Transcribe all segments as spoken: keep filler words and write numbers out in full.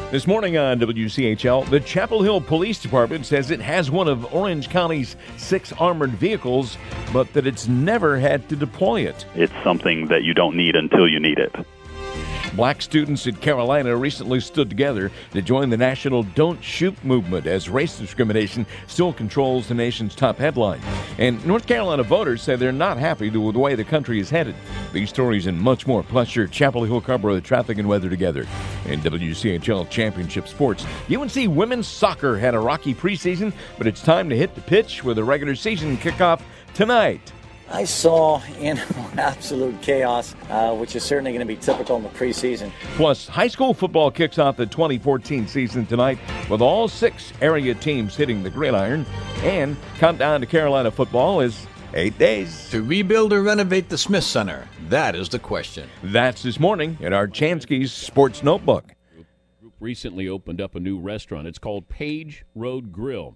This morning on W C H L, the Chapel Hill Police Department says it has one of Orange County's six armored vehicles, but that it's never had to deploy it. It's something that you don't need until you need it. Black students in Carolina recently stood together to join the national Don't Shoot movement as race discrimination still controls the nation's top headline. And North Carolina voters say they're not happy with the way the country is headed. These stories and much more, plus your Chapel Hill Carrboro the traffic and weather together. In W C H L Championship Sports, U N C women's soccer had a rocky preseason, but it's time to hit the pitch with a regular season kickoff tonight. I saw in absolute chaos, uh, which is certainly going to be typical in the preseason. Plus, high school football kicks off the twenty fourteen season tonight with all six area teams hitting the gridiron. And countdown to Carolina football is eight days. To rebuild or renovate the Smith Center, that is the question. That's this morning in our Chansky's Sports Notebook. Group recently opened up a new restaurant. It's called Page Road Grill.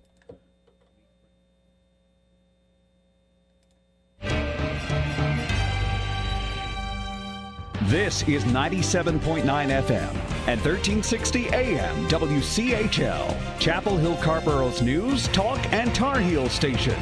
This is ninety-seven point nine F M and thirteen sixty A M W C H L, Chapel Hill Carrboro's news, talk, and Tar Heel station.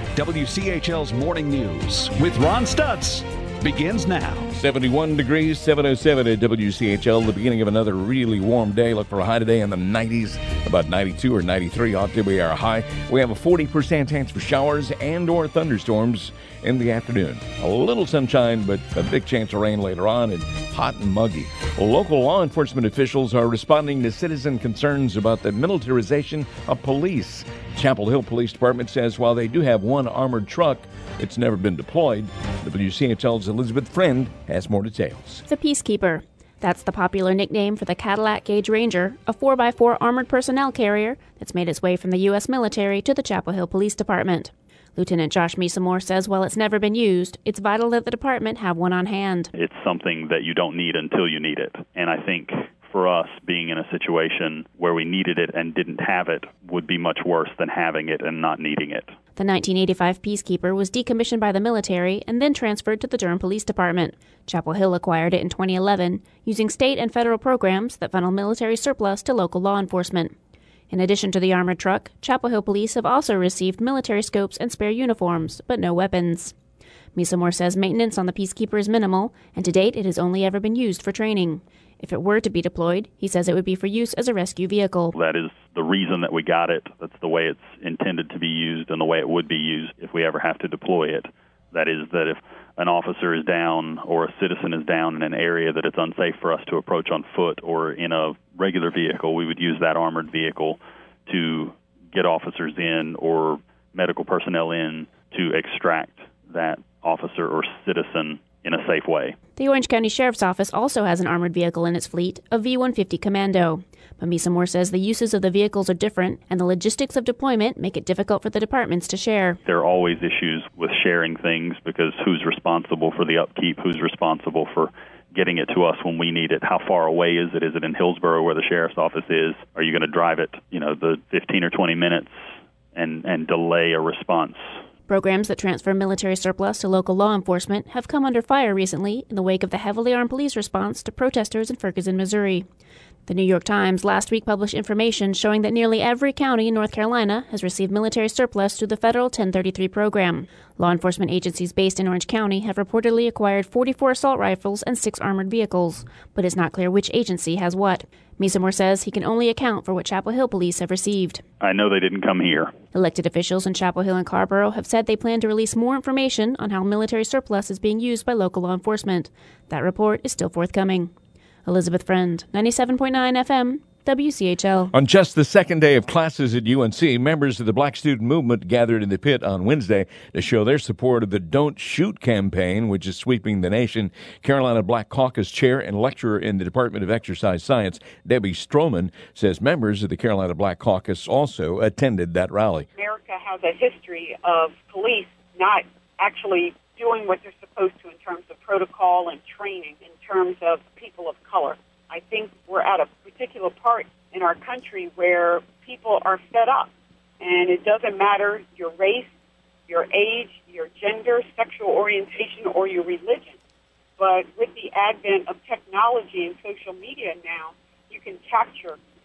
W C H L's Morning News with Ron Stutz begins now. seventy-one degrees, seven oh seven at W C H L, the beginning of another really warm day. Look for a high today in the nineties, about ninety-two or ninety-three ought to be our high. We have a forty percent chance for showers and or thunderstorms in the afternoon. A little sunshine, but a big chance of rain later on and hot and muggy. Local law enforcement officials are responding to citizen concerns about the militarization of police. Chapel Hill Police Department says while they do have one armored truck, it's never been deployed. W C H L's Elizabeth Friend has more details. The Peacekeeper. That's the popular nickname for the Cadillac Gage Ranger, a four by four armored personnel carrier that's made its way from the U S military to the Chapel Hill Police Department. Lieutenant Josh Mesamore says while it's never been used, it's vital that the department have one on hand. It's something that you don't need until you need it. And I think for us, being in a situation where we needed it and didn't have it would be much worse than having it and not needing it. The nineteen eighty-five Peacekeeper was decommissioned by the military and then transferred to the Durham Police Department. Chapel Hill acquired it in twenty eleven, using state and federal programs that funnel military surplus to local law enforcement. In addition to the armored truck, Chapel Hill Police have also received military scopes and spare uniforms, but no weapons. Mesamore says maintenance on the Peacekeeper is minimal, and to date it has only ever been used for training. If it were to be deployed, he says it would be for use as a rescue vehicle. That is the reason that we got it. That's the way it's intended to be used and the way it would be used if we ever have to deploy it. That is that if an officer is down or a citizen is down in an area that it's unsafe for us to approach on foot or in a regular vehicle, we would use that armored vehicle to get officers in or medical personnel in to extract that officer or citizen in a safe way. The Orange County Sheriff's Office also has an armored vehicle in its fleet, a V one fifty Commando. But Mesamore says the uses of the vehicles are different, and the logistics of deployment make it difficult for the departments to share. There are always issues with sharing things because who's responsible for the upkeep, who's responsible for getting it to us when we need it, how far away is it? Is it in Hillsborough where the sheriff's office is? Are you going to drive it, you know, the fifteen or twenty minutes and, and delay a response? Programs that transfer military surplus to local law enforcement have come under fire recently in the wake of the heavily armed police response to protesters in Ferguson, Missouri. The New York Times last week published information showing that nearly every county in North Carolina has received military surplus through the federal ten thirty-three program. Law enforcement agencies based in Orange County have reportedly acquired forty-four assault rifles and six armored vehicles, but it's not clear which agency has what. Mesamore says he can only account for what Chapel Hill police have received. I know they didn't come here. Elected officials in Chapel Hill and Carrboro have said they plan to release more information on how military surplus is being used by local law enforcement. That report is still forthcoming. Elizabeth Friend, ninety-seven point nine F M, W C H L. On just the second day of classes at U N C, members of the Black Student Movement gathered in the pit on Wednesday to show their support of the Don't Shoot campaign, which is sweeping the nation. Carolina Black Caucus chair and lecturer in the Department of Exercise Science, Debbie Stroman, says members of the Carolina Black Caucus also attended that rally. America has a history of police not actually doing what they're supposed to in terms of protocol and training, in terms of people of color. I think we're at a particular part in our country where people are fed up, and it doesn't matter your race, your age, your gender, sexual orientation, or your religion. But with the advent of technology and social media now, you can capture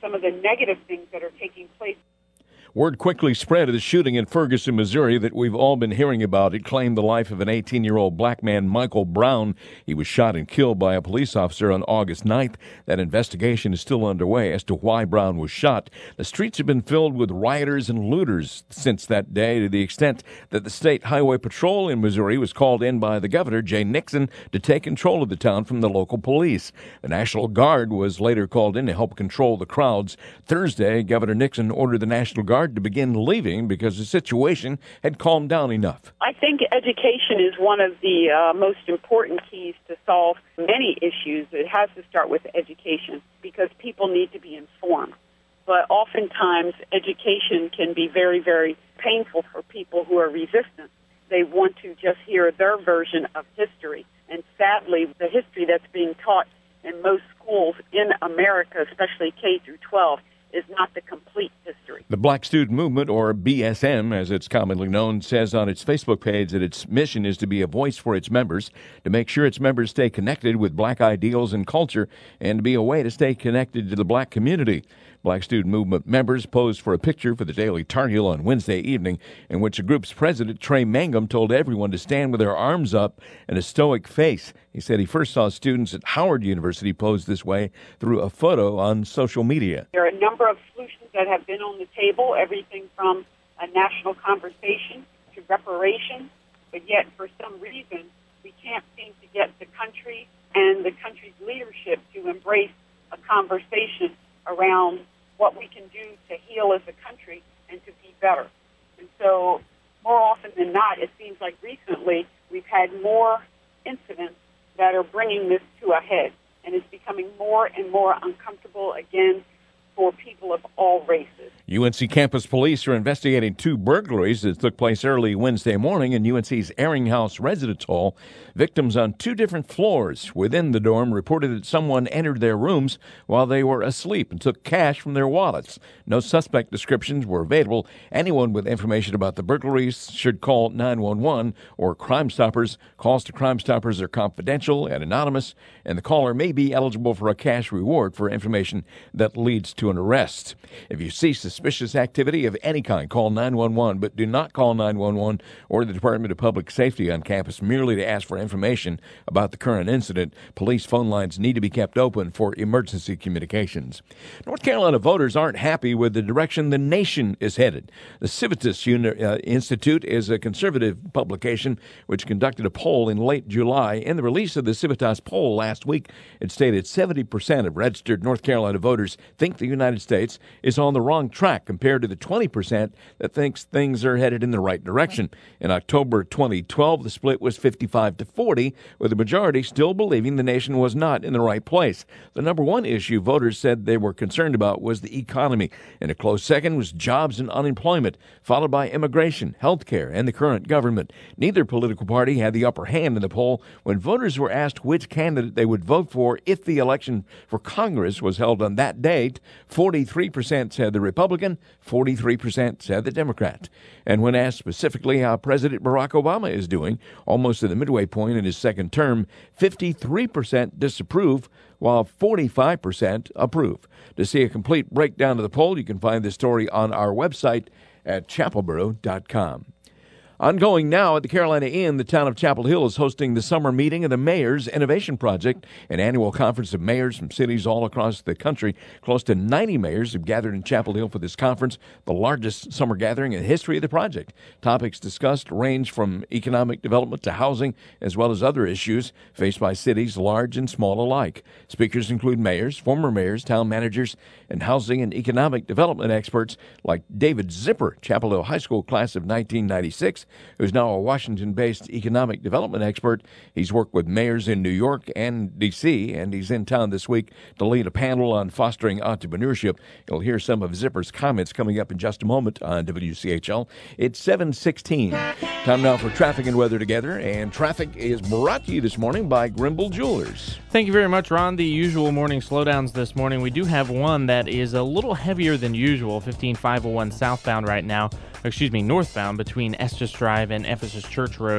some of the negative things that are taking place. Word quickly spread of the shooting in Ferguson, Missouri that we've all been hearing about. It claimed the life of an eighteen-year-old black man, Michael Brown. He was shot and killed by a police officer on August ninth. That investigation is still underway as to why Brown was shot. The streets have been filled with rioters and looters since that day, to the extent that the State Highway Patrol in Missouri was called in by the governor, Jay Nixon, to take control of the town from the local police. The National Guard was later called in to help control the crowds. Thursday, Governor Nixon ordered the National Guard to begin leaving because the situation had calmed down enough. I think education is one of the uh, most important keys to solve many issues. It has to start with education because people need to be informed. But oftentimes, education can be very, very painful for people who are resistant. They want to just hear their version of history. And sadly, the history that's being taught in most schools in America, especially K through twelve, is not the complete history. The Black Student Movement, or B S M, as it's commonly known, says on its Facebook page that its mission is to be a voice for its members, to make sure its members stay connected with black ideals and culture, and to be a way to stay connected to the black community. Black Student Movement members posed for a picture for the Daily Tar Heel on Wednesday evening, in which the group's president, Trey Mangum, told everyone to stand with their arms up and a stoic face. He said he first saw students at Howard University pose this way through a photo on social media. There are a number of solutions that have been on the table, everything from a national conversation to reparations, but yet for some reason we can't seem to get the country and the country's leadership to embrace a conversation around what we can do to heal as a country and to be better. And so more often than not, it seems like recently we've had more incidents that are bringing this to a head, and it's becoming more and more uncomfortable again for people of all races. U N C campus police are investigating two burglaries that took place early Wednesday morning in U N C's Ehringhaus Residence Hall. Victims on two different floors within the dorm reported that someone entered their rooms while they were asleep and took cash from their wallets. No suspect descriptions were available. Anyone with information about the burglaries should call nine one one or Crime Stoppers. Calls to Crime Stoppers are confidential and anonymous, and the caller may be eligible for a cash reward for information that leads to an arrest. If you see suspicious activity of any kind, call nine one one, but do not call nine one one or the Department of Public Safety on campus merely to ask for information about the current incident. Police phone lines need to be kept open for emergency communications. North Carolina voters aren't happy with the direction the nation is headed. The Civitas Uni- uh, Institute is a conservative publication which conducted a poll in late July. In the release of the Civitas poll last week, it stated seventy percent of registered North Carolina voters think the United States is on the wrong track compared to the twenty percent that thinks things are headed in the right direction. In October twenty twelve, the split was fifty-five to forty, with the majority still believing the nation was not in the right place. The number one issue voters said they were concerned about was the economy, and a close second was jobs and unemployment, followed by immigration, health care, and the current government. Neither political party had the upper hand in the poll. When voters were asked which candidate they would vote for if the election for Congress was held on that date, forty-three percent said the Republican, forty-three percent said the Democrat. And when asked specifically how President Barack Obama is doing, almost at the midway point in his second term, fifty-three percent disapprove, while forty-five percent approve. To see a complete breakdown of the poll, you can find this story on our website at chapelboro dot com. Ongoing now at the Carolina Inn, the town of Chapel Hill is hosting the summer meeting of the Mayor's Innovation Project, an annual conference of mayors from cities all across the country. Close to ninety mayors have gathered in Chapel Hill for this conference, the largest summer gathering in the history of the project. Topics discussed range from economic development to housing, as well as other issues faced by cities large and small alike. Speakers include mayors, former mayors, town managers, and housing and economic development experts like David Zipper, Chapel Hill High School class of nineteen ninety-six, who's now a Washington-based economic development expert. He's worked with mayors in New York and D C, and he's in town this week to lead a panel on fostering entrepreneurship. You'll hear some of Zipper's comments coming up in just a moment on W C H L. It's seven sixteen. Time now for traffic and weather together, and traffic is brought to you this morning by Grimble Jewelers. Thank you very much, Ron. The usual morning slowdowns this morning. We do have one that is a little heavier than usual, fifteen five oh one southbound right now. Excuse me, northbound between Estes Drive and Ephesus Church Road.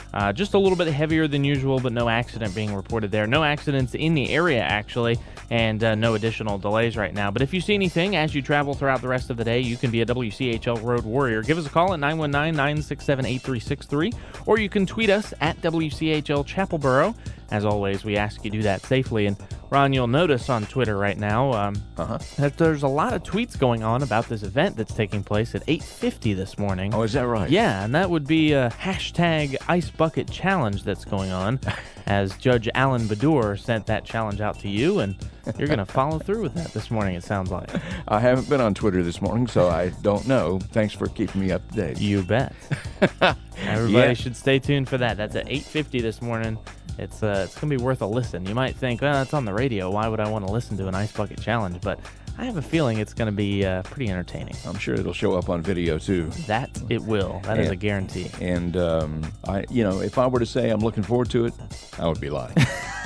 Uh, just a little bit heavier than usual, but no accident being reported there. No accidents in the area, actually, and uh, no additional delays right now. But if you see anything as you travel throughout the rest of the day, you can be a W C H L Road Warrior. Give us a call at nine one nine, nine six seven, eight three six three, or you can tweet us at W C H L Chapelboro. As always, we ask you do that safely. And Ron, you'll notice on Twitter right now um, uh-huh. that there's a lot of tweets going on about this event that's taking place at eight fifty this morning. Oh, is that right? Yeah, and that would be a hashtag Ice Bucket Challenge that's going on, as Judge Alan Badur sent that challenge out to you, and you're going to follow through with that this morning, it sounds like. I haven't been on Twitter this morning, so I don't know. Thanks for keeping me up to date. You bet. Everybody yeah. should stay tuned for that. That's at eight fifty this morning. It's uh, it's going to be worth a listen. You might think, well, it's on the radio. Why would I want to listen to an Ice Bucket Challenge? But I have a feeling it's going to be uh, pretty entertaining. I'm sure it'll show up on video, too. That it will. That and, is a guarantee. And, um, I, you know, if I were to say I'm looking forward to it, I would be lying.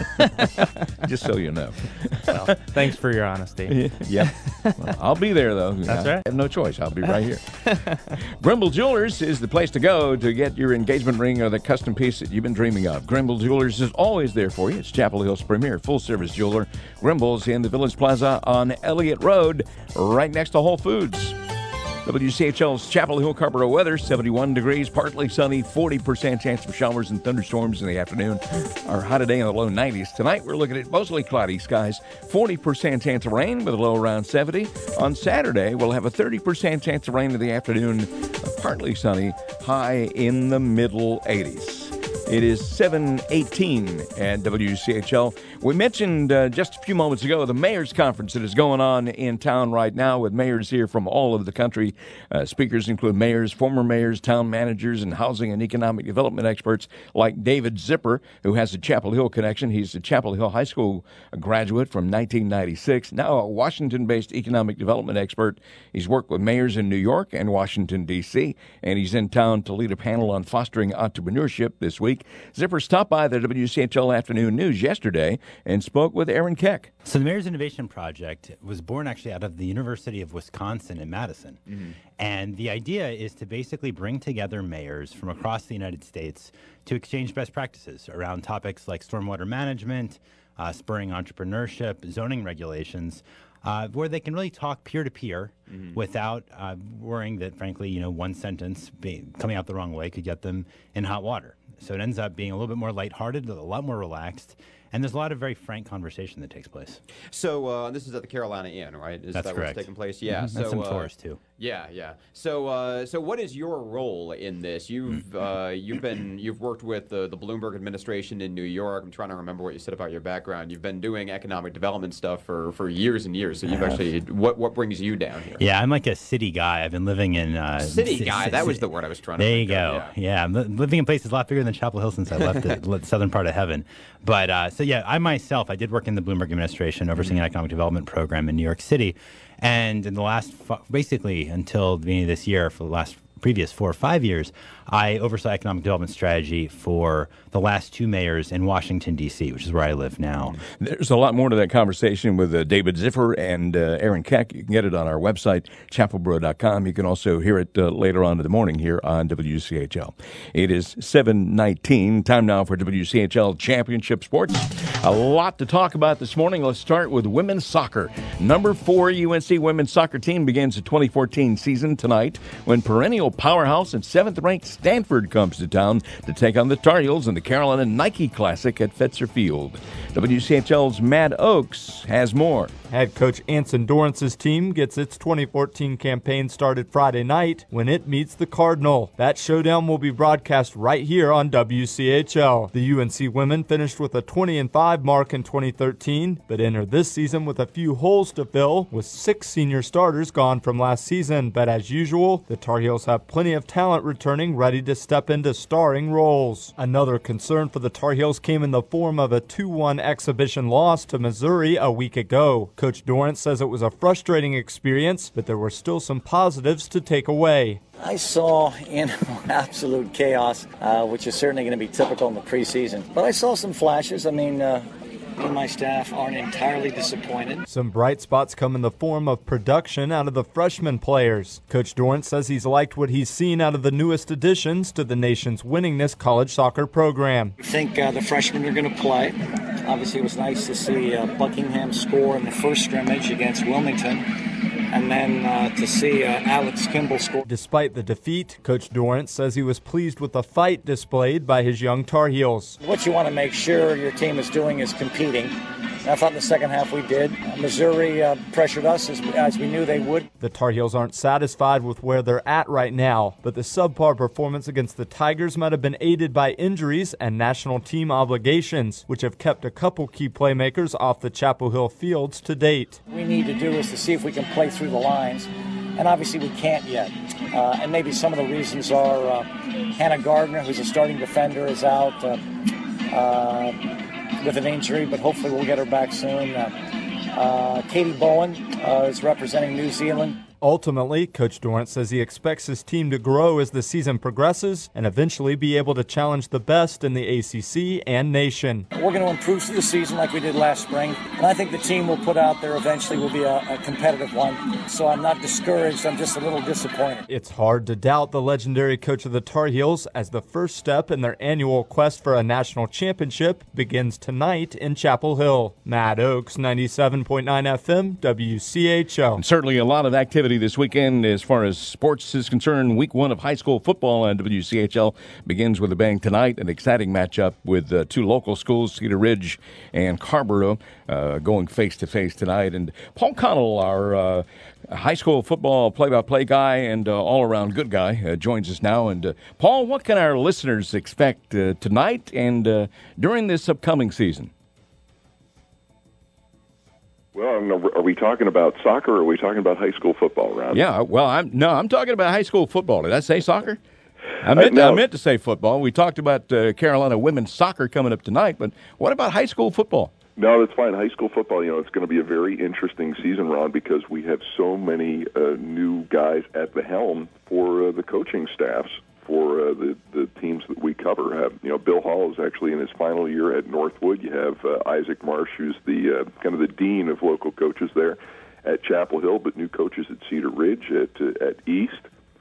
Just so you know. Well, thanks for your honesty. Yeah. Well, I'll be there, though. That's I right. have no choice. I'll be right here. Grimble Jewelers is the place to go to get your engagement ring or the custom piece that you've been dreaming of. Grimble Jewelers is always there for you. It's Chapel Hill's premier full-service jeweler. Grimble's in the Village Plaza on Elliott Road, right next to Whole Foods. W C H L's Chapel Hill Carpero weather, seventy-one degrees, partly sunny, forty percent chance for showers and thunderstorms in the afternoon. Our high today in the low nineties. Tonight we're looking at mostly cloudy skies, forty percent chance of rain with a low around seventy. On Saturday we'll have a thirty percent chance of rain in the afternoon, partly sunny, high in the middle eighties. It is seven eighteen at W C H L. We mentioned uh, just a few moments ago the Mayor's Conference that is going on in town right now with mayors here from all over the country. Uh, speakers include mayors, former mayors, town managers, and housing and economic development experts like David Zipper, who has a Chapel Hill connection. He's a Chapel Hill High School graduate from nineteen ninety-six, now a Washington-based economic development expert. He's worked with mayors in New York and Washington, D C, and he's in town to lead a panel on fostering entrepreneurship this week. Zipper stopped by the W C H L Afternoon News yesterday and spoke with Aaron Keck. So the Mayor's Innovation Project was born actually out of the University of Wisconsin in Madison. Mm-hmm. And the idea is to basically bring together mayors from across the United States to exchange best practices around topics like stormwater management, uh, spurring entrepreneurship, zoning regulations, Uh, where they can really talk peer-to-peer mm-hmm. without uh, worrying that, frankly, you know, one sentence be, coming out the wrong way could get them in hot water. So it ends up being a little bit more lighthearted, a lot more relaxed, and there's a lot of very frank conversation that takes place. So uh, this is at the Carolina Inn, right? Is That's that correct. What's taking place? Yeah. Mm-hmm. So, and some uh, tourists, too. Yeah, yeah. So, uh, so what is your role in this? You've uh, you've been you've worked with the the Bloomberg administration in New York. I'm trying to remember what you said about your background. You've been doing economic development stuff for, for years and years. So you've actually what what brings you down here? Yeah, I'm like a city guy. I've been living in uh, city c- guy. c- That was the word I was trying to. There think you go. Of, yeah, yeah I'm li- living in places a lot bigger than Chapel Hill since I left the southern part of heaven. But uh, so yeah, I myself I did work in the Bloomberg administration, overseeing an economic development program in New York City. And in the last, basically until the beginning of this year, for the last previous four or five years, I oversaw economic development strategy for the last two mayors in Washington, D C, which is where I live now. There's a lot more to that conversation with uh, David Zipper and uh, Aaron Keck. You can get it on our website, chapelboro dot com. You can also hear it uh, later on in the morning here on W C H L. It is seven nineteen. Time now for W C H L Championship Sports. A lot to talk about this morning. Let's start with women's soccer. Number four U N C women's soccer team begins the twenty fourteen season tonight when perennial powerhouse and seventh-ranked Stanford comes to town to take on the Tar Heels in the Carolina Nike Classic at Fetzer Field. W C H L's Matt Oakes has more. Head coach Anson Dorrance's team gets its twenty fourteen campaign started Friday night when it meets the Cardinal. That showdown will be broadcast right here on W C H L. The U N C women finished with a twenty and five mark in twenty thirteen, but entered this season with a few holes to fill, with six senior starters gone from last season. But as usual, the Tar Heels have plenty of talent returning, ready to step into starring roles. Another concern for the Tar Heels came in the form of a two one exhibition loss to Missouri a week ago. Coach Dorrance says it was a frustrating experience, but there were still some positives to take away. I saw in absolute chaos, uh, which is certainly going to be typical in the preseason. But I saw some flashes. I mean, uh, Me and my staff aren't entirely disappointed. Some bright spots come in the form of production out of the freshman players. Coach Dorrance says he's liked what he's seen out of the newest additions to the nation's winningest college soccer program. I think uh, the freshmen are going to play. Obviously, it was nice to see uh, Buckingham score in the first scrimmage against Wilmington, and then uh, to see uh, Alex Kimball score. Despite the defeat, Coach Dorrance says he was pleased with the fight displayed by his young Tar Heels. What you want to make sure your team is doing is competing. And I thought in the second half we did. Missouri uh, pressured us as, as we knew they would. The Tar Heels aren't satisfied with where they're at right now, but the subpar performance against the Tigers might have been aided by injuries and national team obligations, which have kept a couple key playmakers off the Chapel Hill fields to date. What we need to do is to see if we can play through the lines, and obviously we can't yet. Uh, and maybe some of the reasons are uh, Hannah Gardner, who's a starting defender, is out uh, uh, with an injury, but hopefully we'll get her back soon. Uh, uh, Katie Bowen uh, is representing New Zealand. Ultimately, Coach Dorrance says he expects his team to grow as the season progresses and eventually be able to challenge the best in the A C C and nation. We're going to improve through the season like we did last spring, and I think the team we'll put out there eventually will be a, a competitive one. So I'm not discouraged, I'm just a little disappointed. It's hard to doubt the legendary coach of the Tar Heels as the first step in their annual quest for a national championship begins tonight in Chapel Hill. Matt Oakes, ninety-seven point nine F M, W C H L. And certainly a lot of activity this weekend as far as sports is concerned. Week one of high school football on W C H L begins with a bang tonight. An exciting matchup with uh, two local schools, Cedar Ridge and Carrboro, uh, going face-to-face tonight. And Paul Connell, our uh, high school football play-by-play guy and uh, all-around good guy, uh, joins us now. And uh, Paul, what can our listeners expect uh, tonight and uh, during this upcoming season? Well, are we talking about soccer or are we talking about high school football, Ron? Yeah, well, I'm no, I'm talking about high school football. Did I say soccer? I meant, I, I meant to say football. We talked about uh, Carolina women's soccer coming up tonight, but what about high school football? No, that's fine. High school football, you know, it's going to be a very interesting season, Ron, because we have so many uh, new guys at the helm for uh, the coaching staffs for uh, the, the teams that we cover. Have, you know, Bill Hall is actually in his final year at Northwood. You have uh, Isaac Marsh, who's the uh, kind of the dean of local coaches there at Chapel Hill, but new coaches at Cedar Ridge, at uh, at East,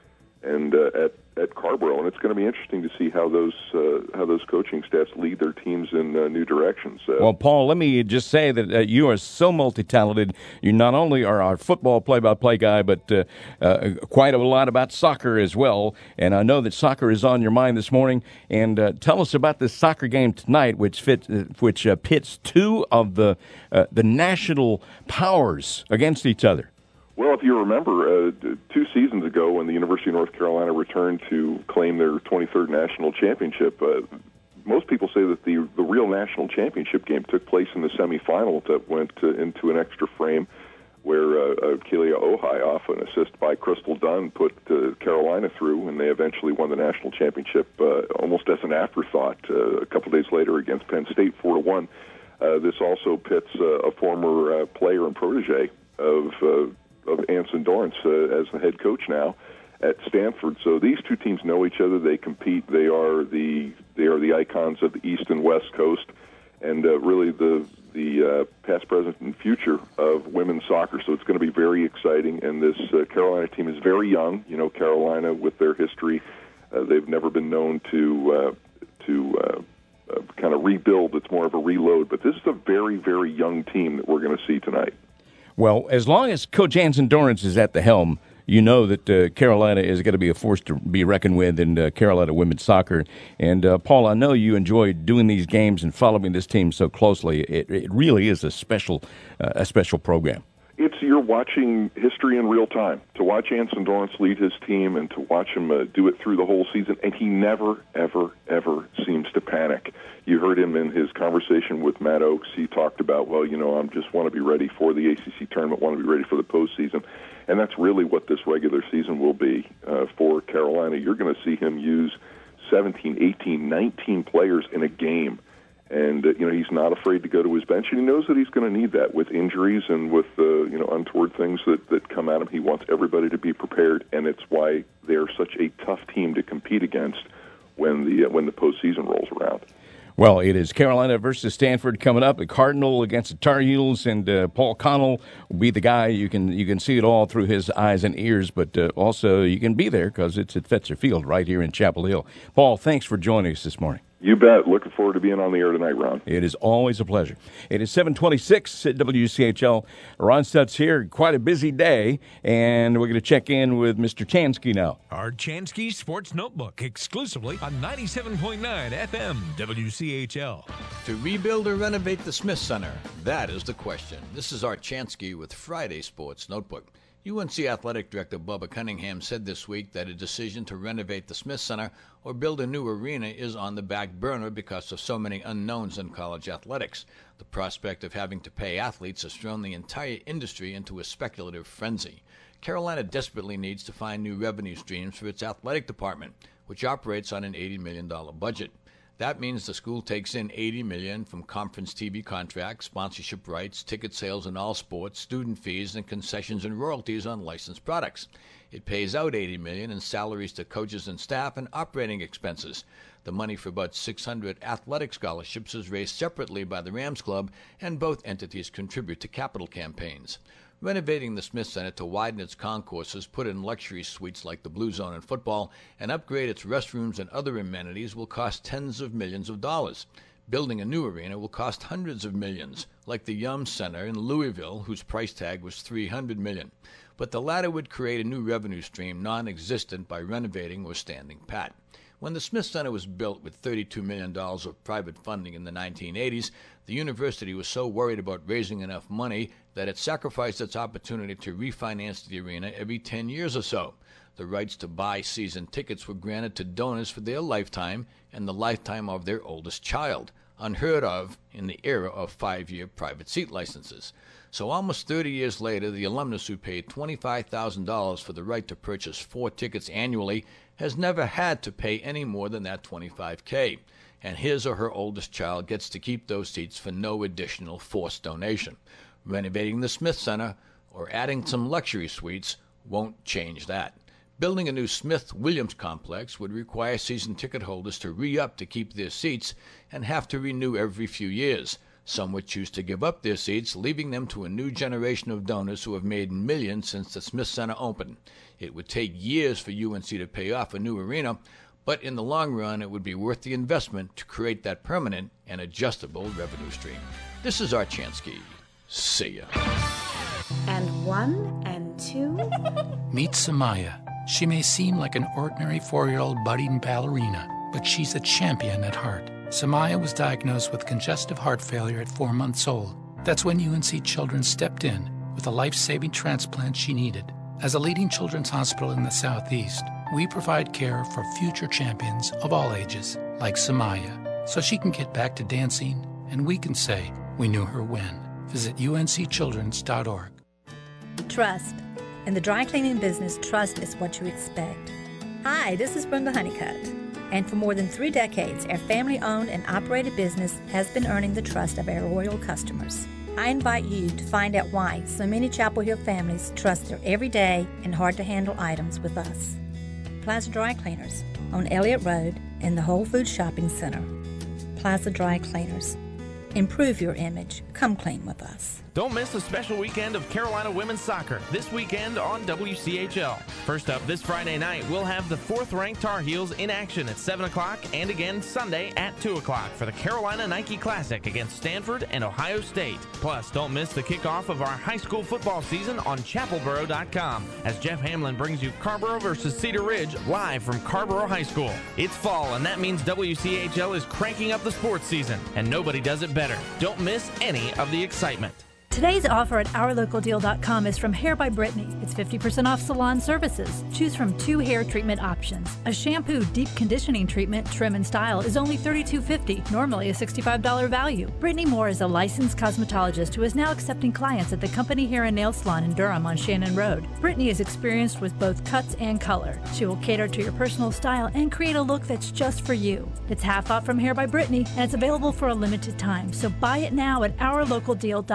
and uh, at at Carrboro, and it's going to be interesting to see how those uh, how those coaching staffs lead their teams in uh, new directions. Uh, well, Paul, let me just say that uh, you are so multi-talented. You not only are our football play-by-play guy, but uh, uh, quite a lot about soccer as well. And I know that soccer is on your mind this morning. And uh, tell us about this soccer game tonight, which fit, uh, which uh, pits two of the uh, the national powers against each other. Well, if you remember, uh, two seasons ago when the University of North Carolina returned to claim their twenty-third national championship, uh, most people say that the the real national championship game took place in the semifinal that went uh, into an extra frame where uh, uh, Kelia Ojai, off an assist by Crystal Dunn, put uh, Carolina through, and they eventually won the national championship uh, almost as an afterthought uh, a couple days later against Penn State, four to one. Uh, this also pits uh, a former uh, player and protege of uh, of Anson Dorrance uh, as the head coach now at Stanford. So these two teams know each other. They compete. They are the they are the icons of the East and West Coast, and uh, really the the uh, past, present, and future of women's soccer. So it's going to be very exciting. And this uh, Carolina team is very young. You know, Carolina with their history, uh, they've never been known to uh, to uh, uh, kind of rebuild. It's more of a reload. But this is a very very young team that we're going to see tonight. Well, as long as Coach Anson Dorrance is at the helm, you know that uh, Carolina is going to be a force to be reckoned with in uh, Carolina women's soccer. And, uh, Paul, I know you enjoy doing these games and following this team so closely. It, it really is a special, uh, a special program. It's you're watching history in real time. To watch Anson Dorrance lead his team and to watch him uh, do it through the whole season, and he never, ever, ever seems to panic. You heard him in his conversation with Matt Oakes. He talked about, well, you know, I just want to be ready for the A C C tournament, want to be ready for the postseason. And that's really what this regular season will be uh, for Carolina. You're going to see him use seventeen, eighteen, nineteen players in a game. And, uh, you know, he's not afraid to go to his bench, and he knows that he's going to need that with injuries and with, uh, you know, untoward things that, that come at him. He wants everybody to be prepared, and it's why they're such a tough team to compete against when the uh, when the postseason rolls around. Well, it is Carolina versus Stanford coming up. The Cardinal against the Tar Heels, and uh, Paul Connell will be the guy. You can you can see it all through his eyes and ears, but uh, also you can be there because it's at Fetzer Field right here in Chapel Hill. Paul, thanks for joining us this morning. You bet. Looking forward to being on the air tonight, Ron. It is always a pleasure. It is seven twenty-six at W C H L. Ron Stutz here. Quite a busy day, and we're going to check in with Mister Chansky now. Our Chansky Sports Notebook, exclusively on ninety-seven point nine F M W C H L. To rebuild or renovate the Smith Center, that is the question. This is our Chansky with Friday Sports Notebook. U N C Athletic Director Bubba Cunningham said this week that a decision to renovate the Smith Center or build a new arena is on the back burner because of so many unknowns in college athletics. The prospect of having to pay athletes has thrown the entire industry into a speculative frenzy. Carolina desperately needs to find new revenue streams for its athletic department, which operates on an eighty million dollars budget. That means the school takes in eighty million dollars from conference T V contracts, sponsorship rights, ticket sales in all sports, student fees, and concessions and royalties on licensed products. It pays out eighty million dollars in salaries to coaches and staff and operating expenses. The money for about six hundred athletic scholarships is raised separately by the Rams Club, and both entities contribute to capital campaigns. Renovating the Smith Center to widen its concourses, put in luxury suites like the Blue Zone in football, and upgrade its restrooms and other amenities will cost tens of millions of dollars. Building a new arena will cost hundreds of millions, like the Yum Center in Louisville, whose price tag was three hundred million dollars. But the latter would create a new revenue stream non-existent by renovating or standing pat. When the Smith Center was built with thirty-two million dollars of private funding in the nineteen eighties, the university was so worried about raising enough money that it sacrificed its opportunity to refinance the arena every ten years or so. The rights to buy season tickets were granted to donors for their lifetime and the lifetime of their oldest child, unheard of in the era of five-year private seat licenses. So almost thirty years later, the alumnus who paid twenty-five thousand dollars for the right to purchase four tickets annually has never had to pay any more than that twenty-five thousand dollars, and his or her oldest child gets to keep those seats for no additional forced donation. Renovating the Smith Center or adding some luxury suites won't change that. Building a new Smith-Williams complex would require season ticket holders to re-up to keep their seats and have to renew every few years. Some would choose to give up their seats, leaving them to a new generation of donors who have made millions since the Smith Center opened. It would take years for U N C to pay off a new arena, but in the long run it would be worth the investment to create that permanent and adjustable revenue stream. This is our Chansky. See ya. And one and two. Meet Samaya. She may seem like an ordinary four-year-old budding ballerina, but she's a champion at heart. Samaya was diagnosed with congestive heart failure at four months old. That's when U N C Children stepped in with a life-saving transplant she needed. As a leading children's hospital in the Southeast, we provide care for future champions of all ages, like Samaya, so she can get back to dancing and we can say we knew her when. Visit U N C children's dot org. Trust. In the dry cleaning business, trust is what you expect. Hi, this is Brenda Honeycutt. And for more than three decades, our family-owned and operated business has been earning the trust of our loyal customers. I invite you to find out why so many Chapel Hill families trust their everyday and hard-to-handle items with us. Plaza Dry Cleaners on Elliott Road in the Whole Foods Shopping Center. Plaza Dry Cleaners. Improve your image. Come clean with us. Don't miss the special weekend of Carolina women's soccer this weekend on W C H L. First up, this Friday night, we'll have the fourth-ranked Tar Heels in action at seven o'clock and again Sunday at two o'clock for the Carolina Nike Classic against Stanford and Ohio State. Plus, don't miss the kickoff of our high school football season on chapel boro dot com as Jeff Hamlin brings you Carrboro versus Cedar Ridge live from Carrboro High School. It's fall, and that means W C H L is cranking up the sports season, and nobody does it better. Don't miss any of the excitement. Today's offer at our local deal dot com is from Hair by Brittany. It's fifty percent off salon services. Choose from two hair treatment options. A shampoo deep conditioning treatment, trim and style, is only thirty-two fifty, normally a sixty-five dollars value. Brittany Moore is a licensed cosmetologist who is now accepting clients at the Company Hair and Nail Salon in Durham on Shannon Road. Brittany is experienced with both cuts and color. She will cater to your personal style and create a look that's just for you. It's half off from Hair by Brittany, and it's available for a limited time, so buy it now at our local deal dot com.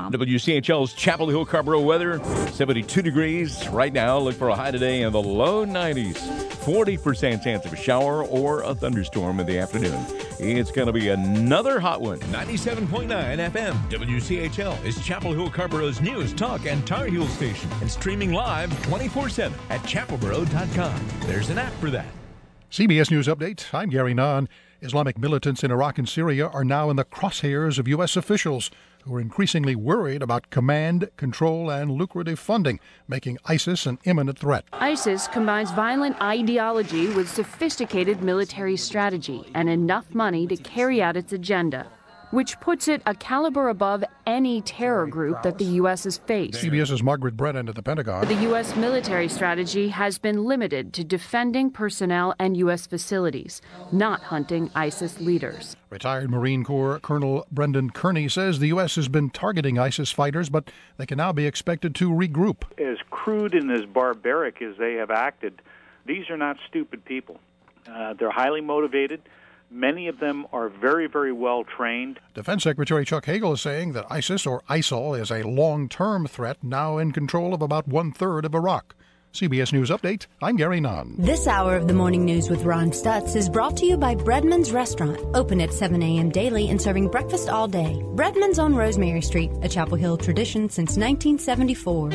com. W C H L's Chapel Hill Carrboro weather, seventy-two degrees right now. Look for a high today in the low nineties. forty percent chance of a shower or a thunderstorm in the afternoon. It's going to be another hot one. ninety-seven point nine F M W C H L is Chapel Hill Carboro's news, talk, and Tar Heel station, and streaming live twenty-four seven at chapel boro dot com. There's an app for that. C B S News Update. I'm Gary Nunn. Islamic militants in Iraq and Syria are now in the crosshairs of U S officials who are increasingly worried about command, control, and lucrative funding, making ISIS an imminent threat. ISIS combines violent ideology with sophisticated military strategy and enough money to carry out its agenda, which puts it a caliber above any terror group that the U S has faced. CBS's Margaret Brennan at the Pentagon. The U S military strategy has been limited to defending personnel and U S facilities, not hunting ISIS leaders. Retired Marine Corps Colonel Brendan Kearney says the U S has been targeting ISIS fighters, but they can now be expected to regroup. As crude and as barbaric as they have acted, these are not stupid people. Uh, they're highly motivated. Many of them are very, very well trained. Defense Secretary Chuck Hagel is saying that ISIS, or ISIL, is a long-term threat now in control of about one-third of Iraq. C B S News Update, I'm Gary Nunn. This hour of the Morning News with Ron Stutz is brought to you by Breadman's Restaurant, open at seven a.m. daily and serving breakfast all day. Breadman's on Rosemary Street, a Chapel Hill tradition since nineteen seventy-four.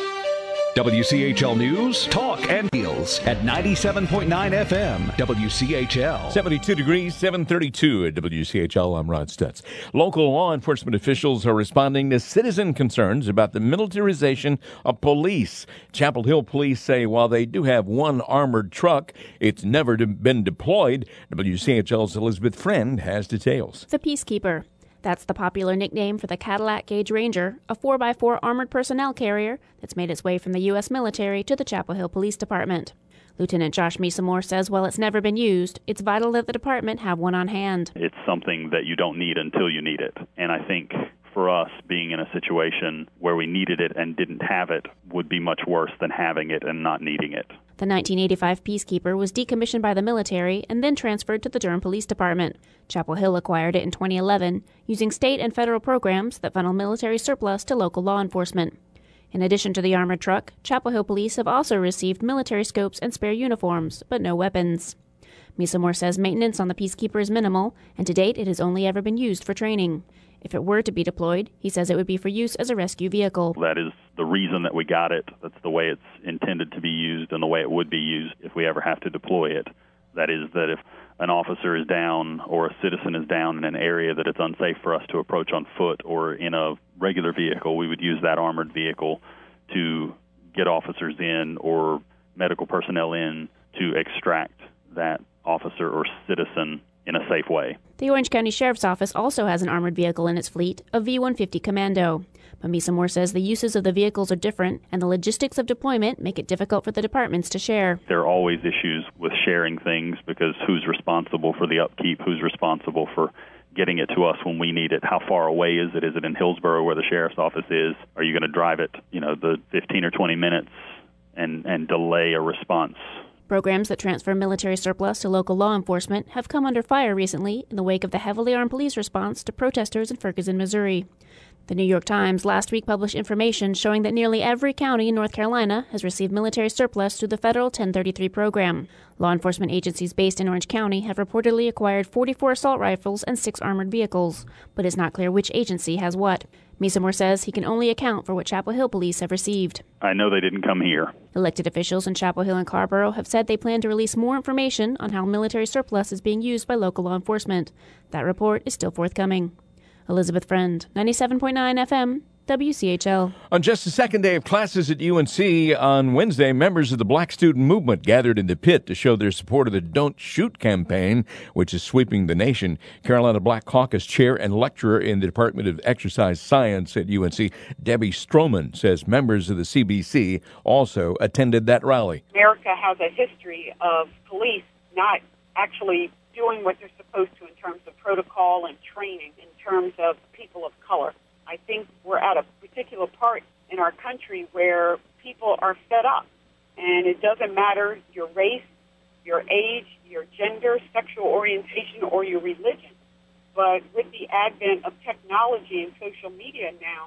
W C H L News, Talk, and Feels at ninety-seven point nine F M, W C H L. seventy-two degrees, seven thirty-two at W C H L. I'm Rod Stutz. Local law enforcement officials are responding to citizen concerns about the militarization of police. Chapel Hill police say while they do have one armored truck, it's never been deployed. W C H L's Elizabeth Friend has details. The Peacekeeper. That's the popular nickname for the Cadillac Gage Ranger, a four by four armored personnel carrier that's made its way from the U S military to the Chapel Hill Police Department. Lieutenant Josh Mesamore says while it's never been used, it's vital that the department have one on hand. It's something that you don't need until you need it. And I think for us, being in a situation where we needed it and didn't have it would be much worse than having it and not needing it. The nineteen eighty-five Peacekeeper was decommissioned by the military and then transferred to the Durham Police Department. Chapel Hill acquired it in twenty eleven, using state and federal programs that funnel military surplus to local law enforcement. In addition to the armored truck, Chapel Hill police have also received military scopes and spare uniforms, but no weapons. Mesamore says maintenance on the Peacekeeper is minimal, and to date it has only ever been used for training. If it were to be deployed, he says it would be for use as a rescue vehicle. That is the reason that we got it. That's the way it's intended to be used and the way it would be used if we ever have to deploy it. That is that if an officer is down or a citizen is down in an area that it's unsafe for us to approach on foot or in a regular vehicle, we would use that armored vehicle to get officers in or medical personnel in to extract that officer or citizen in a safe way. The Orange County Sheriff's Office also has an armored vehicle in its fleet, a V one fifty Commando. But Mesamore says the uses of the vehicles are different, and the logistics of deployment make it difficult for the departments to share. There are always issues with sharing things because who's responsible for the upkeep, who's responsible for getting it to us when we need it, how far away is it? Is it in Hillsborough where the sheriff's office is? Are you going to drive it, you know, the fifteen or twenty minutes and, and delay a response? Programs that transfer military surplus to local law enforcement have come under fire recently in the wake of the heavily armed police response to protesters in Ferguson, Missouri. The New York Times last week published information showing that nearly every county in North Carolina has received military surplus through the federal ten thirty-three program. Law enforcement agencies based in Orange County have reportedly acquired forty-four assault rifles and six armored vehicles, but it's not clear which agency has what. Mesamore says he can only account for what Chapel Hill police have received. I know they didn't come here. Elected officials in Chapel Hill and Carrboro have said they plan to release more information on how military surplus is being used by local law enforcement. That report is still forthcoming. Elizabeth Friend, ninety-seven point nine F M, W C H L. On just the second day of classes at U N C on Wednesday, members of the Black Student Movement gathered in the pit to show their support of the Don't Shoot campaign, which is sweeping the nation. Carolina Black Caucus chair and lecturer in the Department of Exercise Science at U N C, Debbie Stroman, says members of the C B C also attended that rally. America has a history of police not actually doing what they're supposed to in terms of protocol and training, in terms of people of color. I think we're at a particular part in our country where people are fed up, and it doesn't matter your race, your age, your gender, sexual orientation, or your religion. But with the advent of technology and social media now, you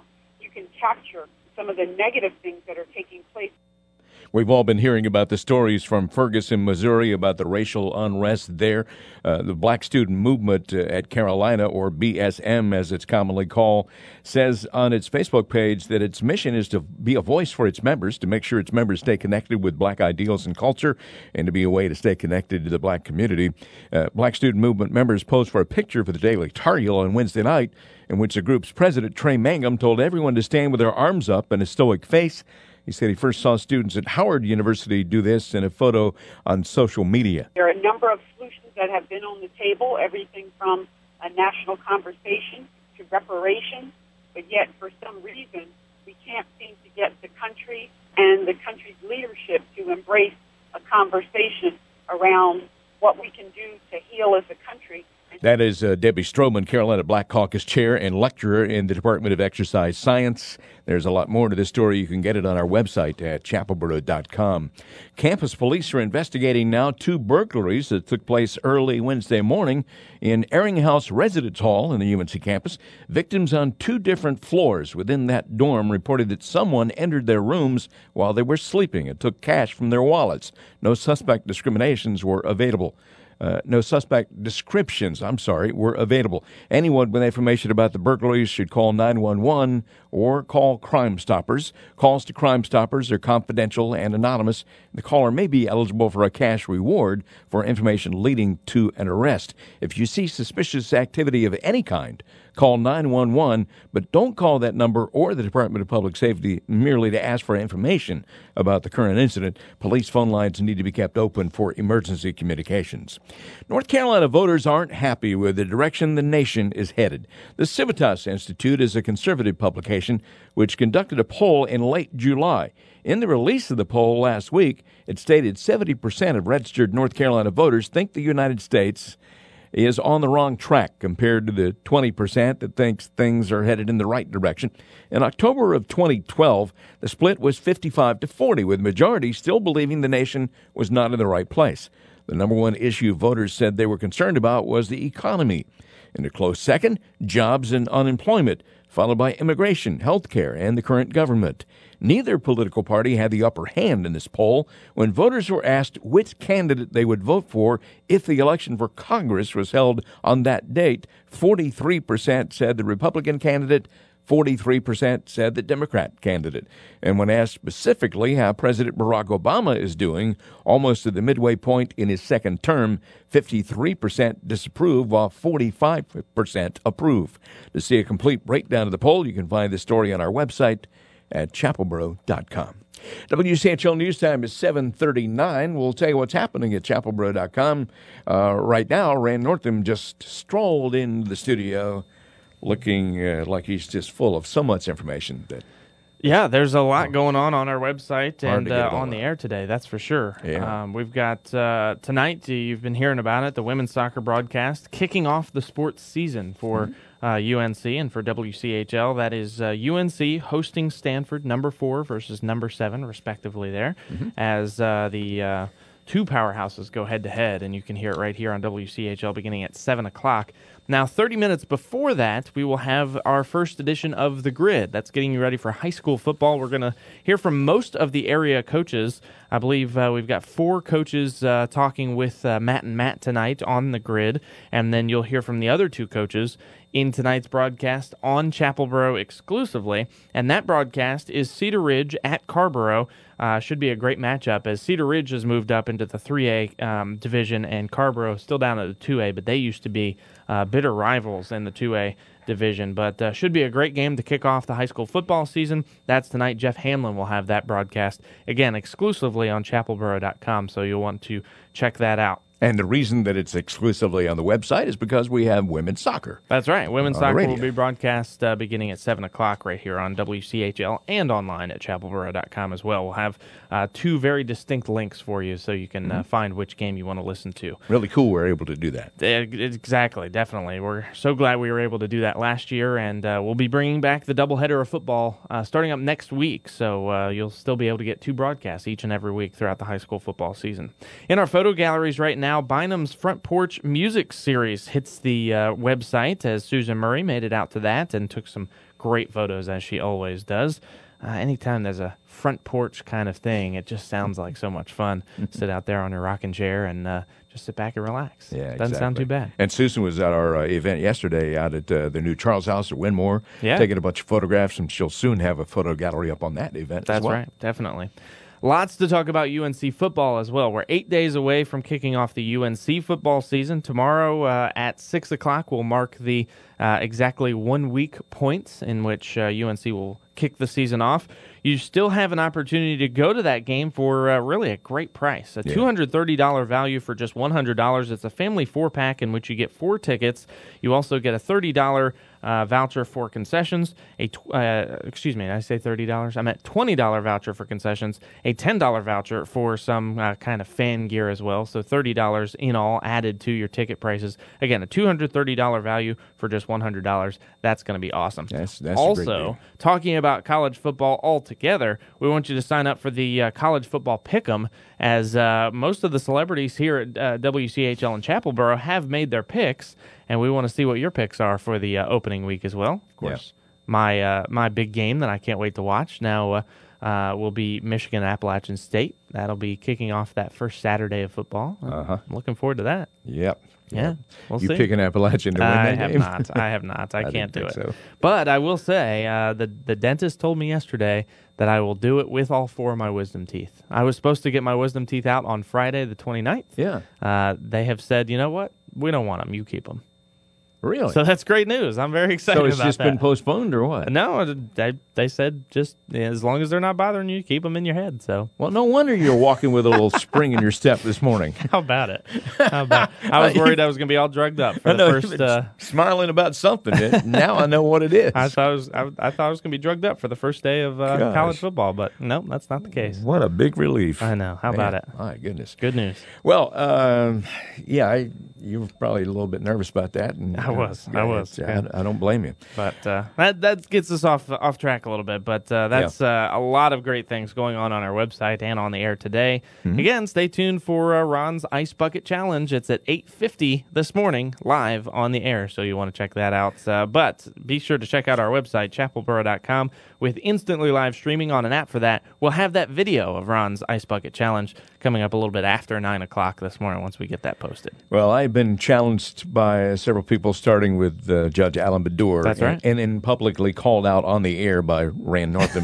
you can capture some of the negative things that are taking place. We've all been hearing about the stories from Ferguson, Missouri, about the racial unrest there. Uh, the Black Student Movement uh, at Carolina, or B S M as it's commonly called, says on its Facebook page that its mission is to be a voice for its members, to make sure its members stay connected with black ideals and culture, and to be a way to stay connected to the black community. Uh, Black Student Movement members posed for a picture for the Daily Tar Heel on Wednesday night, in which the group's president, Trey Mangum, told everyone to stand with their arms up and a stoic face. He said he first saw students at Howard University do this in a photo on social media. There are a number of solutions that have been on the table, everything from a national conversation to reparations, but yet for some reason we can't seem to get the country and the country's leadership to embrace a conversation around what we can do to heal as a country. That is uh, Debbie Stroman, Carolina Black Caucus Chair and lecturer in the Department of Exercise Science. There's a lot more to this story. You can get it on our website at chapelboro dot com. Campus police are investigating now two burglaries that took place early Wednesday morning in Eringhouse Residence Hall in the U N C campus. Victims on two different floors within that dorm reported that someone entered their rooms while they were sleeping and took cash from their wallets. No suspect discriminations were available. Uh, no suspect descriptions, I'm sorry, were available. Anyone with information about the burglaries should call nine one one or call Crime Stoppers. Calls to Crime Stoppers are confidential and anonymous. The caller may be eligible for a cash reward for information leading to an arrest. If you see suspicious activity of any kind, call nine one one, but don't call that number or the Department of Public Safety merely to ask for information about the current incident. Police phone lines need to be kept open for emergency communications. North Carolina voters aren't happy with the direction the nation is headed. The Civitas Institute is a conservative publication which conducted a poll in late July. In the release of the poll last week, it stated seventy percent of registered North Carolina voters think the United States is on the wrong track compared to the twenty percent that thinks things are headed in the right direction. In October of twenty twelve, the split was fifty-five to forty, with the majority still believing the nation was not in the right place. The number one issue voters said they were concerned about was the economy. In a close second, jobs and unemployment, followed by immigration, health care, and the current government. Neither political party had the upper hand in this poll. When voters were asked which candidate they would vote for if the election for Congress was held on that date, forty-three percent said the Republican candidate, forty-three percent said the Democrat candidate. And when asked specifically how President Barack Obama is doing, almost at the midway point in his second term, fifty-three percent disapprove while forty-five percent approve. To see a complete breakdown of the poll, you can find the story on our website at chapelboro dot com. W C H L News Time is seven thirty-nine. We'll tell you what's happening at chapelboro dot com. Uh, right now, Rand Northam just strolled into the studio looking uh, like he's just full of so much information that Yeah, there's a lot going on on our website Hard and to get it uh, all on the out. air today, that's for sure. Yeah. Um, we've got uh, tonight, you've been hearing about it, the women's soccer broadcast, kicking off the sports season for Mm-hmm. uh, U N C and for W C H L. That is uh, U N C hosting Stanford, number four versus number seven, respectively there, Mm-hmm. as uh, the uh, two powerhouses go head-to-head, and you can hear it right here on W C H L beginning at seven o'clock. Now, thirty minutes before that, we will have our first edition of The Grid. That's getting you ready for high school football. We're going to hear from most of the area coaches. I believe uh, we've got four coaches uh, talking with uh, Matt and Matt tonight on The Grid, and then you'll hear from the other two coaches in tonight's broadcast on Chapelboro exclusively. And that broadcast is Cedar Ridge at Carborough. Uh, should be a great matchup as Cedar Ridge has moved up into the three A um, division and Carborough still down at the two A, but they used to be uh, bitter rivals in the two A division. But uh, should be a great game to kick off the high school football season. That's tonight. Jeff Hamlin will have that broadcast, again, exclusively on chapelboro dot com, so you'll want to check that out. And the reason that it's exclusively on the website is because we have women's soccer. That's right. Women's on the soccer radio. will be broadcast uh, beginning at seven o'clock right here on W C H L and online at chapelboro dot com as well. We'll have uh, two very distinct links for you so you can uh, Mm-hmm. find which game you want to listen to. Really cool we're able to do that. Uh, Exactly, definitely. We're so glad we were able to do that last year, and uh, we'll be bringing back the doubleheader of football uh, starting up next week, so uh, you'll still be able to get two broadcasts each and every week throughout the high school football season. In our photo galleries right now, Bynum's Front Porch Music Series hits the uh, website as Susan Murray made it out to that and took some great photos, as she always does. Uh, anytime there's a front porch kind of thing, it just sounds like so much fun. Sit out there on your rocking chair and uh, just sit back and relax. Yeah, Doesn't sound exactly. too bad. And Susan was at our uh, event yesterday out at uh, the new Charles House at Winmore, Yeah. taking a bunch of photographs, and she'll soon have a photo gallery up on that event That's as well. right, definitely. Lots to talk about U N C football as well. We're eight days away from kicking off the U N C football season. Tomorrow uh, at six o'clock will mark the uh, exactly one week points in which uh, U N C will kick the season off. You still have an opportunity to go to that game for uh, really a great price. A Yeah. two hundred thirty dollars value for just one hundred dollars. It's a family four-pack in which you get four tickets. You also get a thirty dollars uh, voucher for concessions. A tw- uh, excuse me, did I say thirty dollars? I meant twenty dollars voucher for concessions. A ten dollars voucher for some uh, kind of fan gear as well. So thirty dollars in all added to your ticket prices. Again, a two hundred thirty dollars value for just one hundred dollars. That's going to be awesome. That's, that's a great also, deal. talking about college football altogether, we want you to sign up for the uh, college football pick'em, as uh, most of the celebrities here at uh, W C H L in Chapelboro have made their picks, and we want to see what your picks are for the uh, opening week as well. Of course, my uh, my big game that I can't wait to watch now uh, uh, will be Michigan Appalachian State. That'll be kicking off that first Saturday of football. Uh-huh. I'm looking forward to that. Yep. Yeah, we'll you see. picking Appalachian to win I that have game? not. I have not. I, I can't do didn't it. think so. But I will say, uh, the the dentist told me yesterday that I will do it with all four of my wisdom teeth. I was supposed to get my wisdom teeth out on Friday the twenty-ninth. Yeah. Uh, they have said, you know what? We don't want them. You keep them. Really? So that's great news. I'm very excited So it's about just that. been postponed or what? No, they, they said just yeah, as long as they're not bothering you, keep them in your head. So Well, no wonder you're walking with a little spring in your step this morning. how about it? How about I was worried I was going to be all drugged up for I the know, first. you've been Uh, smiling about something. Now I know what it is. I thought I was I, I thought I was going to be drugged up for the first day of uh, Gosh. college football, but no, that's not the case. What a big relief. I know. How Man, about it? My goodness. Good news. Well, um, yeah, I, you were probably a little bit nervous about that. And, I was. uh, I was. I, yeah. I don't blame you. But uh, that that gets us off off track a little bit. But uh, that's uh, a lot of great things going on on our website and on the air today. Mm-hmm. Again, stay tuned for uh, Ron's Ice Bucket Challenge. It's at eight fifty this morning, live on the air, so you want to check that out. Uh, but be sure to check out our website, chapelboro dot com, with instantly live streaming on an app for that. We'll have that video of Ron's Ice Bucket Challenge coming up a little bit after nine o'clock this morning once we get that posted. Well, I've been challenged by several people, starting with uh, Judge Alan Bedour. That's right. And then publicly called out on the air by Rand Northam.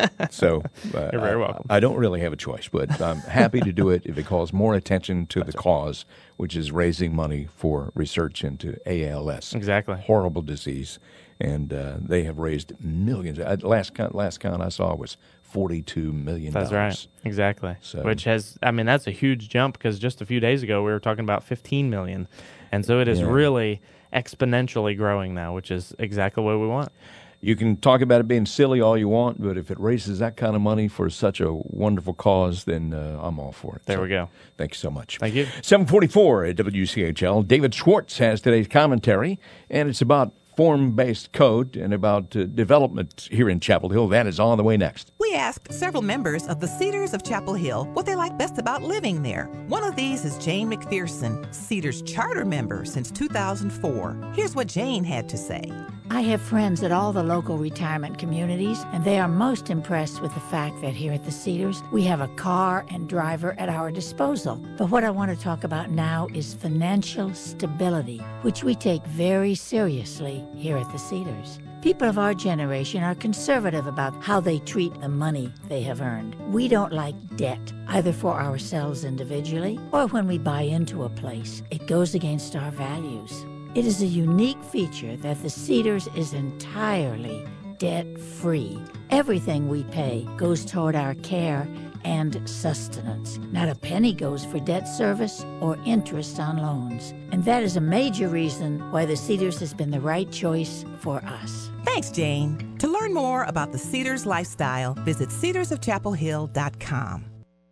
So uh, You're very I- welcome. I don't really have a choice, but I'm happy to do it if it calls more attention to the cause, which is raising money for research into A L S. Exactly. Horrible disease. And uh, they have raised millions. Uh, Last count, last count I saw was forty-two million dollars. That's right. Exactly. So- Which has, I mean, that's a huge jump because just a few days ago we were talking about fifteen million. And so it is Yeah. really exponentially growing now, which is exactly what we want. You can talk about it being silly all you want, but if it raises that kind of money for such a wonderful cause, then uh, I'm all for it. There So, we go. Thank you so much. Thank you. seven forty-four at W C H L. David Schwartz has today's commentary, and it's about form-based code and about uh, development here in Chapel Hill. That is on the way next. We asked several members of the Cedars of Chapel Hill what they like best about living there. One of these is Jane McPherson, Cedars charter member since two thousand four. Here's what Jane had to say. I have friends at all the local retirement communities, and they are most impressed with the fact that here at the Cedars, we have a car and driver at our disposal. But what I want to talk about now is financial stability, which we take very seriously here at the Cedars. People of our generation are conservative about how they treat the money they have earned. We don't like debt, either for ourselves individually or when we buy into a place. It goes against our values. It is a unique feature that the Cedars is entirely debt-free. Everything we pay goes toward our care and sustenance. Not a penny goes for debt service or interest on loans. And that is a major reason why the Cedars has been the right choice for us. Thanks, Jane. To learn more about the Cedars lifestyle, visit cedars of chapel hill dot com.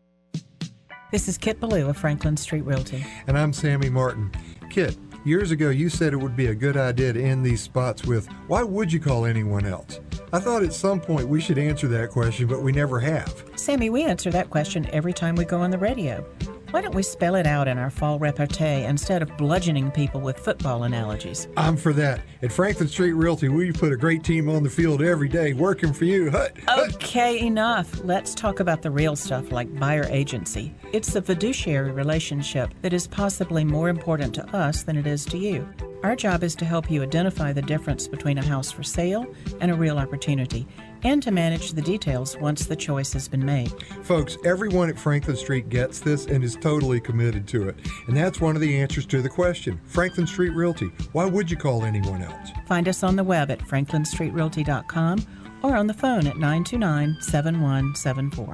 This is Kit Ballou of Franklin Street Realty. And I'm Sammy Martin. Kit, years ago you said it would be a good idea to end these spots with, why would you call anyone else? I thought at some point we should answer that question, but we never have. Sammy, we answer that question every time we go on the radio. Why don't we spell it out in our fall repartee instead of bludgeoning people with football analogies? I'm for that. At Franklin Street Realty, we put a great team on the field every day working for you. Hut, hut. Okay, enough. Let's talk about the real stuff like buyer agency. It's the fiduciary relationship that is possibly more important to us than it is to you. Our job is to help you identify the difference between a house for sale and a real opportunity, and to manage the details once the choice has been made. Folks, everyone at Franklin Street gets this and is totally committed to it. And that's one of the answers to the question. Franklin Street Realty. Why would you call anyone else? Find us on the web at franklin street realty dot com or on the phone at nine two nine, seven one seven four.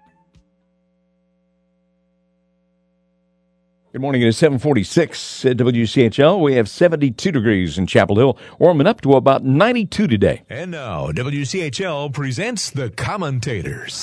Good morning. It is seven forty-six at W C H L. We have seventy-two degrees in Chapel Hill, warming up to about ninety-two today. And now, W C H L presents The Commentators.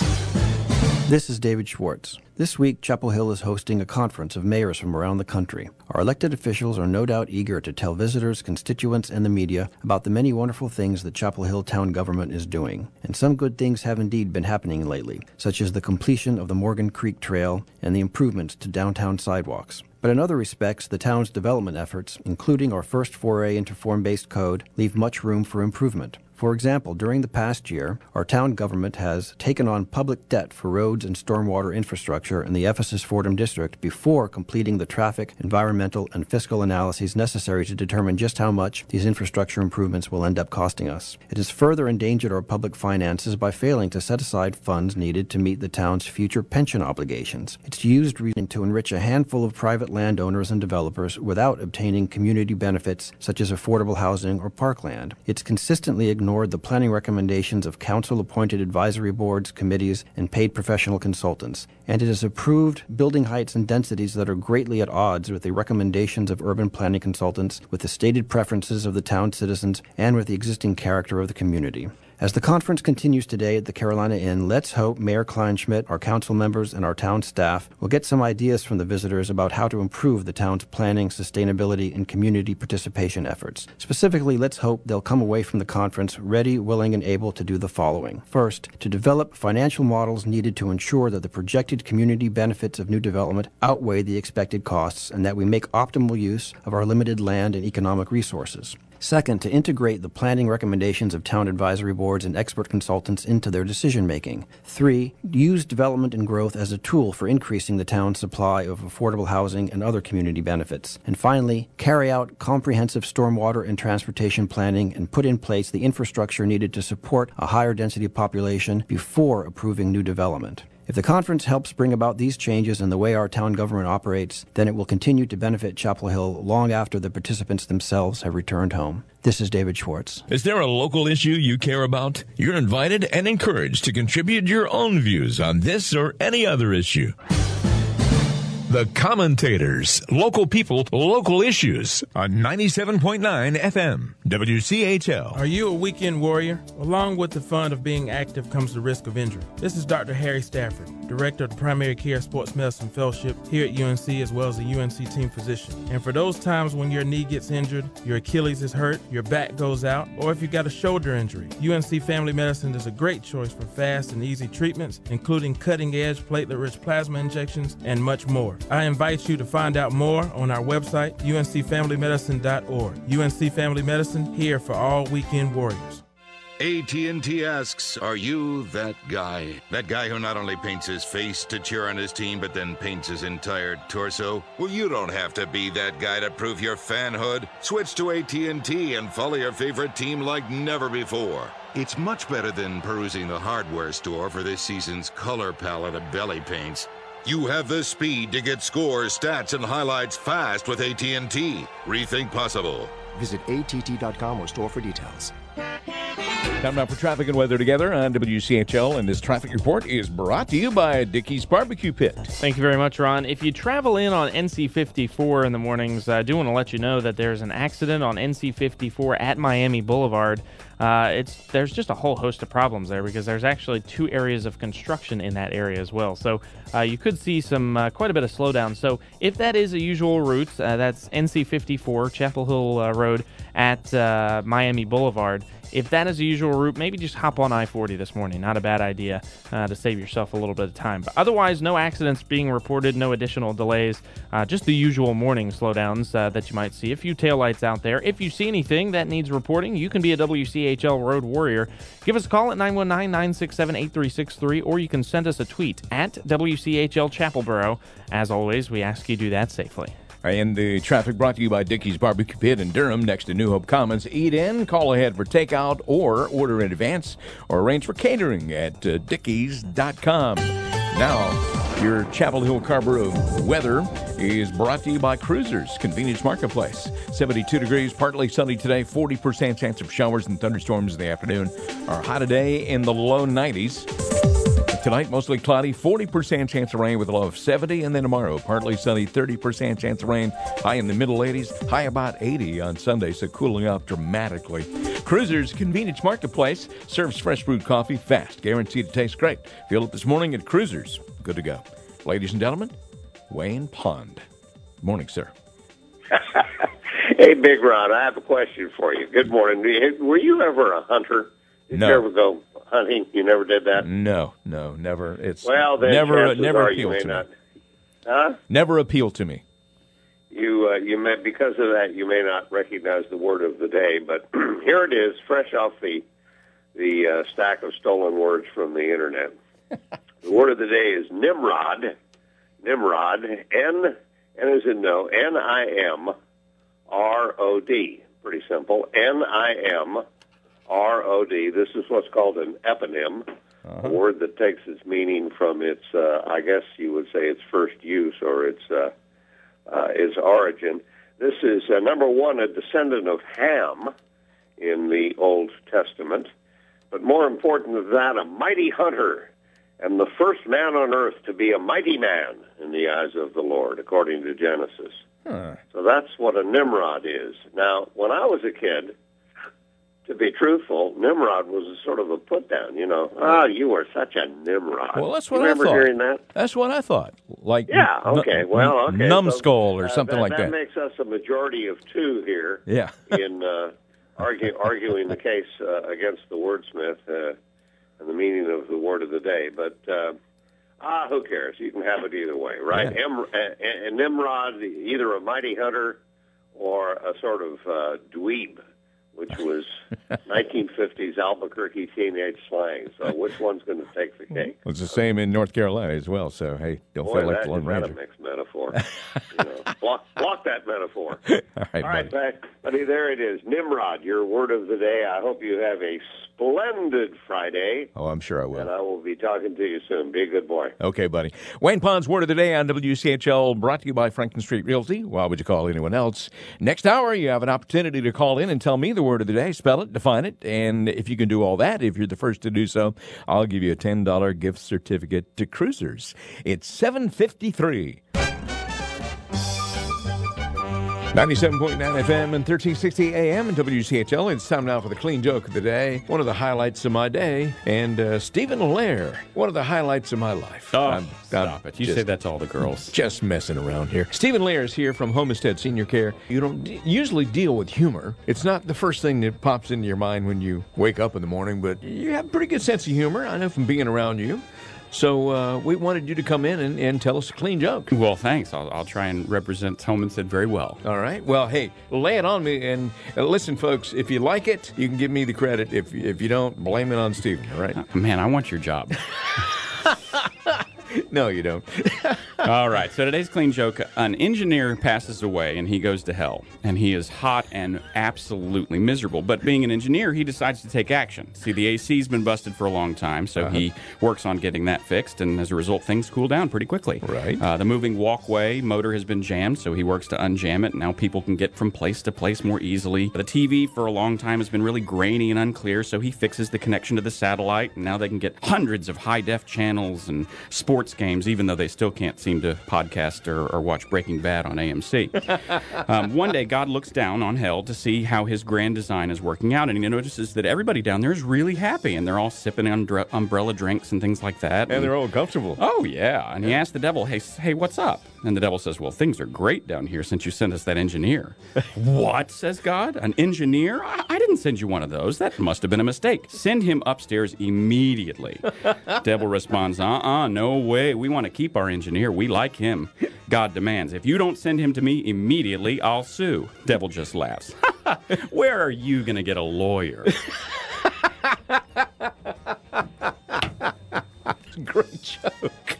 This is David Schwartz. This week, Chapel Hill is hosting a conference of mayors from around the country. Our elected officials are no doubt eager to tell visitors, constituents, and the media about the many wonderful things that Chapel Hill town government is doing. And some good things have indeed been happening lately, such as the completion of the Morgan Creek Trail and the improvements to downtown sidewalks. But in other respects, the town's development efforts, including our first foray into form-based code, leave much room for improvement. For example, during the past year, our town government has taken on public debt for roads and stormwater infrastructure in the Ephesus-Fordham district before completing the traffic, environmental, and fiscal analyses necessary to determine just how much these infrastructure improvements will end up costing us. It has further endangered our public finances by failing to set aside funds needed to meet the town's future pension obligations. It's used to enrich a handful of private landowners and developers without obtaining community benefits such as affordable housing or parkland. It's consistently ignored ignored the planning recommendations of council-appointed advisory boards, committees, and paid professional consultants, and it has approved building heights and densities that are greatly at odds with the recommendations of urban planning consultants, with the stated preferences of the town citizens, and with the existing character of the community. As the conference continues today at the Carolina Inn, let's hope Mayor Kleinschmidt, our council members, and our town staff will get some ideas from the visitors about how to improve the town's planning, sustainability, and community participation efforts. Specifically, let's hope they'll come away from the conference ready, willing, and able to do the following. First, to develop financial models needed to ensure that the projected community benefits of new development outweigh the expected costs and that we make optimal use of our limited land and economic resources. Second, to integrate the planning recommendations of town advisory boards and expert consultants into their decision-making. Three, use development and growth as a tool for increasing the town's supply of affordable housing and other community benefits. And finally, carry out comprehensive stormwater and transportation planning and put in place the infrastructure needed to support a higher density population before approving new development. If the conference helps bring about these changes in the way our town government operates, then it will continue to benefit Chapel Hill long after the participants themselves have returned home. This is David Schwartz. Is there a local issue you care about? You're invited and encouraged to contribute your own views on this or any other issue. The Commentators, local people, local issues on ninety-seven point nine F M, W C H L. Are you a weekend warrior? Along with the fun of being active comes the risk of injury. This is Doctor Harry Stafford, Director of the Primary Care Sports Medicine Fellowship here at U N C, as well as a U N C team physician. And for those times when your knee gets injured, your Achilles is hurt, your back goes out, or if you got a shoulder injury, U N C Family Medicine is a great choice for fast and easy treatments, including cutting-edge platelet-rich plasma injections and much more. I invite you to find out more on our website, U N C family medicine dot org. U N C Family Medicine, here for all weekend warriors. A T and T asks, are you that guy? That guy who not only paints his face to cheer on his team, but then paints his entire torso? Well, you don't have to be that guy to prove your fanhood. Switch to A T and T and follow your favorite team like never before. It's much better than perusing the hardware store for this season's color palette of belly paints. You have the speed to get scores, stats, and highlights fast with A T and T. Rethink possible. Visit A T T dot com or store for details. Time now for traffic and weather together on W C H L, and this traffic report is brought to you by Dickey's Barbecue Pit. Thank you very much, Ron. If you travel in on N C fifty-four in the mornings, I do want to let you know that there's an accident on N C fifty-four at Miami Boulevard. Uh, it's there's just a whole host of problems there because there's actually two areas of construction in that area as well. So uh, you could see some uh, quite a bit of slowdown. So if that is a usual route, uh, that's N C fifty-four, Chapel Hill uh, Road, at uh, Miami Boulevard. If that is the usual route, maybe just hop on I forty this morning. Not a bad idea uh, to save yourself a little bit of time. But otherwise, no accidents being reported, no additional delays, uh, just the usual morning slowdowns uh, that you might see. A few taillights out there. If you see anything that needs reporting, you can be a W C H L Road Warrior. Give us a call at nine one nine, nine six seven, eight three six three, or you can send us a tweet at W C H L Chapelboro. As always, we ask you do that safely. And the traffic brought to you by Dickey's Barbecue Pit in Durham next to New Hope Commons. Eat in, call ahead for takeout, or order in advance, or arrange for catering at uh, dickeys dot com. Now, your Chapel Hill Carrboro weather is brought to you by Cruisers Convenience Marketplace. seventy-two degrees, partly sunny today, forty percent chance of showers and thunderstorms in the afternoon. Our high today in the low nineties. Tonight, mostly cloudy, forty percent chance of rain with a low of seventy. And then tomorrow, partly sunny, thirty percent chance of rain, high in the middle eighties, high about eighty on Sunday, so cooling off dramatically. Cruisers Convenience Marketplace serves fresh brewed coffee fast, guaranteed to taste great. Feel it this morning at Cruisers. Good to go. Ladies and gentlemen, Wayne Pond. Morning, sir. Hey, Big Rod, I have a question for you. Good morning. Were you ever a hunter? Did No. you ever go hunting? You never did that? No, no, never. It's Well, then never, chances never are you appealed may to not. me. Huh? Never appealed to me. You, uh, you may, because of that, you may not recognize the word of the day, but here it is, fresh off the the uh, stack of stolen words from the internet. The word of the day is Nimrod. Nimrod. N, N as in no, N I M R O D. Pretty simple. N I M R O D. This is what's called an eponym, uh-huh. a word that takes its meaning from its, uh, I guess you would say, its first use or its uh, uh, its origin. This is, uh, number one, a descendant of Ham in the Old Testament, but more important than that, a mighty hunter and the first man on earth to be a mighty man in the eyes of the Lord, according to Genesis. Huh. So that's what a Nimrod is. Now, when I was a kid, to be truthful, Nimrod was a sort of a put-down, you know. Ah, you were such a Nimrod. Well, that's what you I remember thought. hearing that? That's what I thought. Like Yeah, okay, n- well, okay. numbskull so, or uh, something that, like that. That makes us a majority of two here Yeah. in uh, argue, arguing the case uh, against the wordsmith uh, and the meaning of the word of the day. But, uh, ah, who cares? You can have it either way, right? Yeah. Em- uh, uh, Nimrod, either a mighty hunter or a sort of uh, dweeb, which was nineteen fifties Albuquerque teenage slang. So which one's going to take the cake? It's the same in North Carolina as well, so hey, don't Boy, feel like that the Lone is not a Ranger. mixed metaphor. you know, block, block that metaphor. All right, All right, buddy. buddy, there it is. Nimrod, your word of the day. I hope you have a splendid Friday, Oh, I'm sure I will. and I will be talking to you soon. Be a good boy. Okay, buddy. Wayne Pond's Word of the Day on W C H L, brought to you by Franklin Street Realty. Why would you call anyone else? Next hour, you have an opportunity to call in and tell me the word of the day, spell it, define it, and if you can do all that, if you're the first to do so, I'll give you a ten dollars gift certificate to Cruisers. It's seven fifty-three. ninety-seven point nine F M and thirteen sixty A M and W C H L. It's time now for the clean joke of the day. One of the highlights of my day. And uh, Stephen Lair, one of the highlights of my life. Oh, I'm, stop it. You just- say that to all the girls. Just messing around here. Stephen Lair is here from Homestead Senior Care. You don't d- usually deal with humor. It's not the first thing that pops into your mind when you wake up in the morning, but you have a pretty good sense of humor. I know from being around you. So uh, we wanted you to come in and, and tell us a clean joke. Well, thanks. I'll, I'll try and represent Homestead very well. All right. Well, hey, lay it on me. And uh, listen, folks, if you like it, you can give me the credit. If, if you don't, blame it on Stephen, all right? Uh, man, I want your job. No, you don't. All right, so today's clean joke. An engineer passes away and he goes to hell. And he is hot and absolutely miserable. But being an engineer, he decides to take action. See, the A C's been busted for a long time, so Uh-huh. he works on getting that fixed. And as a result, things cool down pretty quickly. Right. Uh, the moving walkway motor has been jammed, so he works to unjam it. Now people can get from place to place more easily. The T V for a long time has been really grainy and unclear, so he fixes the connection to the satellite. And now they can get hundreds of high-def channels and sports games, even though they still can't see listening to podcast or, or watch Breaking Bad on A M C. um, one day, God looks down on hell to see how his grand design is working out, and he notices that everybody down there is really happy, and they're all sipping umbre- umbrella drinks and things like that. And, and they're all comfortable. Oh, yeah. And he asked the devil, hey, hey, what's up? And the devil says, well, things are great down here since you sent us that engineer. What, says God? An engineer? I-, I didn't send you one of those. That must have been a mistake. Send him upstairs immediately. Devil responds, uh-uh, no way. We want to keep our engineer. We like him. God demands, if you don't send him to me immediately, I'll sue. Devil just laughs. Where are you going to get a lawyer? Great joke.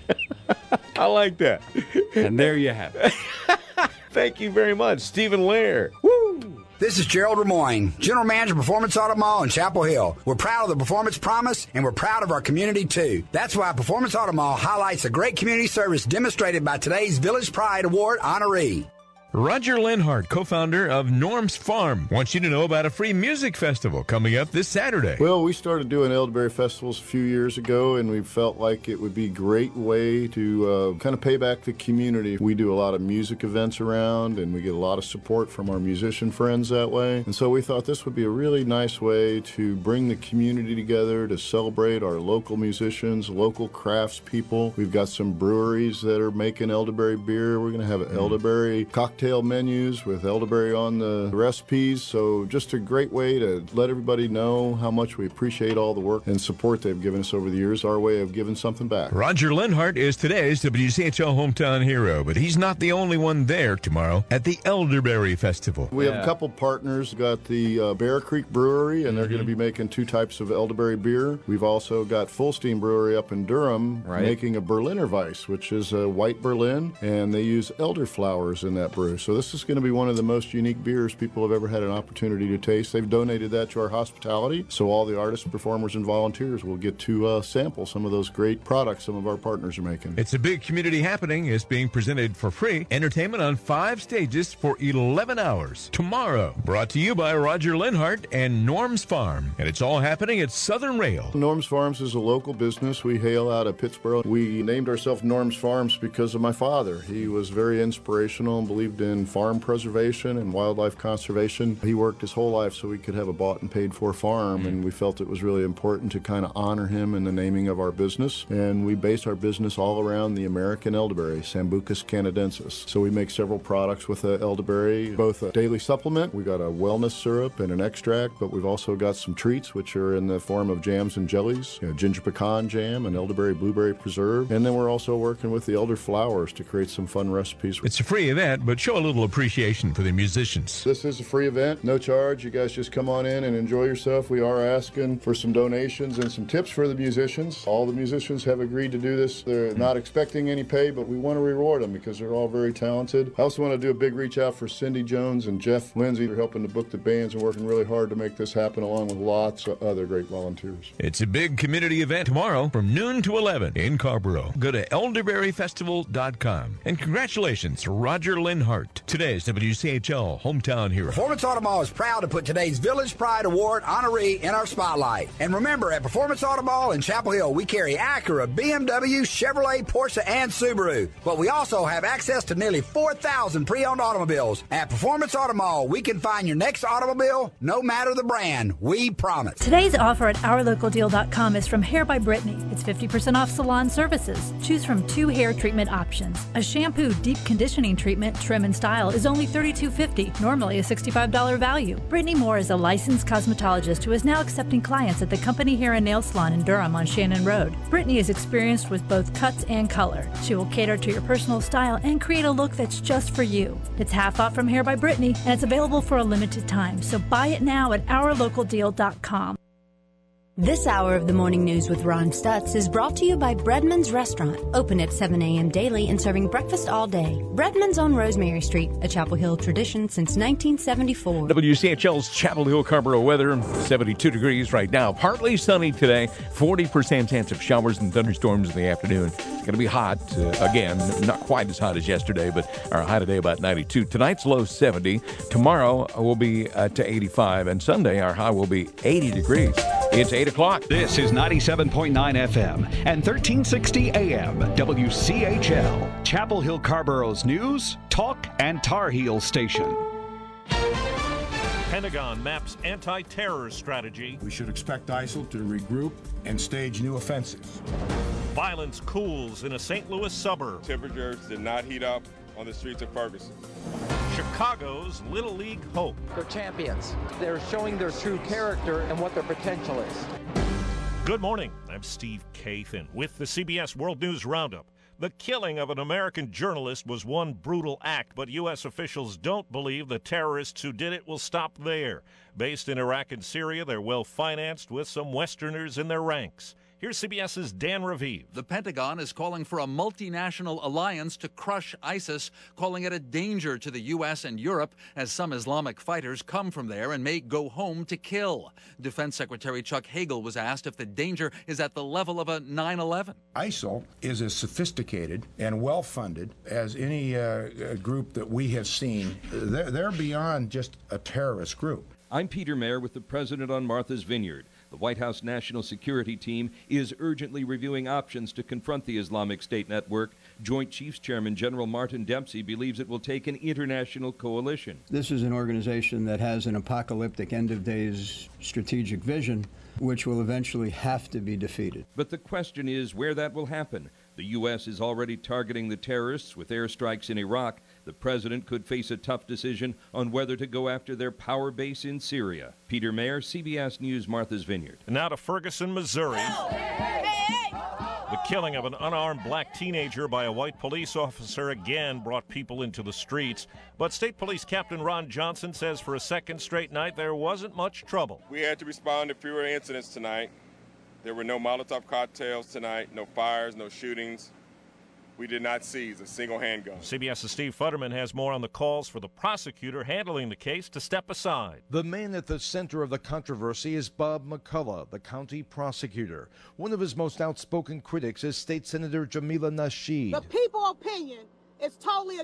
I like that. And there you have it. Thank you very much, Stephen Lair. Woo! This is Gerald Lemoyne, General Manager of Performance Auto Mall in Chapel Hill. We're proud of the Performance Promise, and we're proud of our community, too. That's why Performance Auto Mall highlights the great community service demonstrated by today's Village Pride Award honoree. Roger Lenhart, co-founder of Norm's Farm, wants you to know about a free music festival coming up this Saturday. Well, we started doing elderberry festivals a few years ago, and we felt like it would be a great way to uh, kind of pay back the community. We do a lot of music events around, and we get a lot of support from our musician friends that way. And so we thought this would be a really nice way to bring the community together to celebrate our local musicians, local craftspeople. We've got some breweries that are making elderberry beer. We're going to have an elderberry cocktail menus with elderberry on the recipes. So just a great way to let everybody know how much we appreciate all the work and support they've given us over the years, our way of giving something back. Roger Lenhart is today's W C H L hometown hero, but he's not the only one there tomorrow at the Elderberry Festival. We yeah. have a couple partners. We've got the uh, Bear Creek Brewery, and mm-hmm. they're going to be making two types of elderberry beer. We've also got Full Steam Brewery up in Durham right. making a Berliner Weiss, which is a white Berlin, and they use elderflowers in that brew. So this is going to be one of the most unique beers people have ever had an opportunity to taste. They've donated that to our hospitality, so all the artists, performers, and volunteers will get to uh, sample some of those great products some of our partners are making. It's a big community happening. It's being presented for free. Entertainment on five stages for eleven hours. Tomorrow, brought to you by Roger Lenhart and Norm's Farm. And it's all happening at Southern Rail. Norm's Farms is a local business. We hail out of Pittsburgh. We named ourselves Norm's Farms because of my father. He was very inspirational and believed in farm preservation and wildlife conservation. He worked his whole life so we could have a bought and paid for farm, mm-hmm. and we felt it was really important to kind of honor him in the naming of our business. And we base our business all around the American elderberry, Sambucus canadensis. So we make several products with the elderberry, both a daily supplement. We got a wellness syrup and an extract, but we've also got some treats, which are in the form of jams and jellies, you know, ginger pecan jam and elderberry blueberry preserve. And then we're also working with the elder flowers to create some fun recipes. It's a free event, but show a little appreciation for the musicians. This is a free event, no charge. You guys just come on in and enjoy yourself. We are asking for some donations and some tips for the musicians. All the musicians have agreed to do this. They're mm-hmm. not expecting any pay, but we want to reward them because they're all very talented. I also want to do a big reach out for Cindy Jones and Jeff Lindsay. They're helping to book the bands and working really hard to make this happen, along with lots of other great volunteers. It's a big community event tomorrow from noon to eleven in Carrboro. Go to elderberry festival dot com. And congratulations to Roger Lenhart, today's W C H L hometown hero. Performance Auto Mall is proud to put today's Village Pride Award honoree in our spotlight. And remember, at Performance Auto Mall in Chapel Hill, we carry Acura, B M W, Chevrolet, Porsche, and Subaru. But we also have access to nearly four thousand pre-owned automobiles. At Performance Auto Mall, we can find your next automobile, no matter the brand. We promise. Today's offer at our local deal dot com is from Hair by Brittany. It's fifty percent off salon services. Choose from two hair treatment options. A shampoo deep conditioning treatment, trim and style, is only thirty-two fifty, normally a sixty-five dollars value. Brittany Moore is a licensed cosmetologist who is now accepting clients at the Company Hair and Nail Salon in Durham on Shannon Road. Brittany is experienced with both cuts and color. She will cater to your personal style and create a look that's just for you. It's half off from Hair by Brittany, and it's available for a limited time, so buy it now at our local deal dot com. This hour of the Morning News with Ron Stutz is brought to you by Breadman's Restaurant, open at seven a.m. daily and serving breakfast all day. Breadman's on Rosemary Street, a Chapel Hill tradition since nineteen seventy-four. W C H L's Chapel Hill Carrboro weather, seventy-two degrees right now. Partly sunny today, forty percent chance of showers and thunderstorms in the afternoon. It's going to be hot, uh, again, not quite as hot as yesterday, but our high today about ninety-two. Tonight's low seventy. Tomorrow will be uh, to eighty-five, and Sunday our high will be eighty degrees. It's eight o'clock. This is ninety-seven point nine F M and thirteen sixty A M W C H L, Chapel Hill Carborough's news, talk, and Tar Heel station. Pentagon maps anti-terror strategy. We should expect ISIL to regroup and stage new offensives. Violence cools in a Saint Louis suburb. Temperatures did not heat up on the streets of Ferguson. Chicago's Little League hope. They're champions. They're showing their true character and what their potential is. Good morning. I'm Steve Kathan with the C B S World News Roundup. The killing of an American journalist was one brutal act, but U S officials don't believe the terrorists who did it will stop there. Based in Iraq and Syria, they're well financed with some Westerners in their ranks. Here's CBS's Dan Raviv. The Pentagon is calling for a multinational alliance to crush ISIS, calling it a danger to the U S and Europe as some Islamic fighters come from there and may go home to kill. Defense Secretary Chuck Hagel was asked if the danger is at the level of a nine eleven. ISIL is as sophisticated and well-funded as any uh, group that we have seen. They're, they're beyond just a terrorist group. I'm Peter Mayer with the President on Martha's Vineyard. The White House National Security Team is urgently reviewing options to confront the Islamic State network. Joint Chiefs Chairman General Martin Dempsey believes it will take an international coalition. This is an organization that has an apocalyptic end-of-days strategic vision, which will eventually have to be defeated. But the question is where that will happen. The U S is already targeting the terrorists with airstrikes in Iraq. The president could face a tough decision on whether to go after their power base in Syria. Peter Mayer, C B S News, Martha's Vineyard. And now to Ferguson, Missouri. The killing of an unarmed black teenager by a white police officer again brought people into the streets. But State Police Captain Ron Johnson says for a second straight night there wasn't much trouble. We had to respond to fewer incidents tonight. There were no Molotov cocktails tonight, no fires, no shootings. We did not seize a single handgun. CBS's Steve Futterman has more on the calls for the prosecutor handling the case to step aside. The man at the center of the controversy is Bob McCullough, the county prosecutor. One of his most outspoken critics is State Senator Jamila Nasheed. The people opinion is totally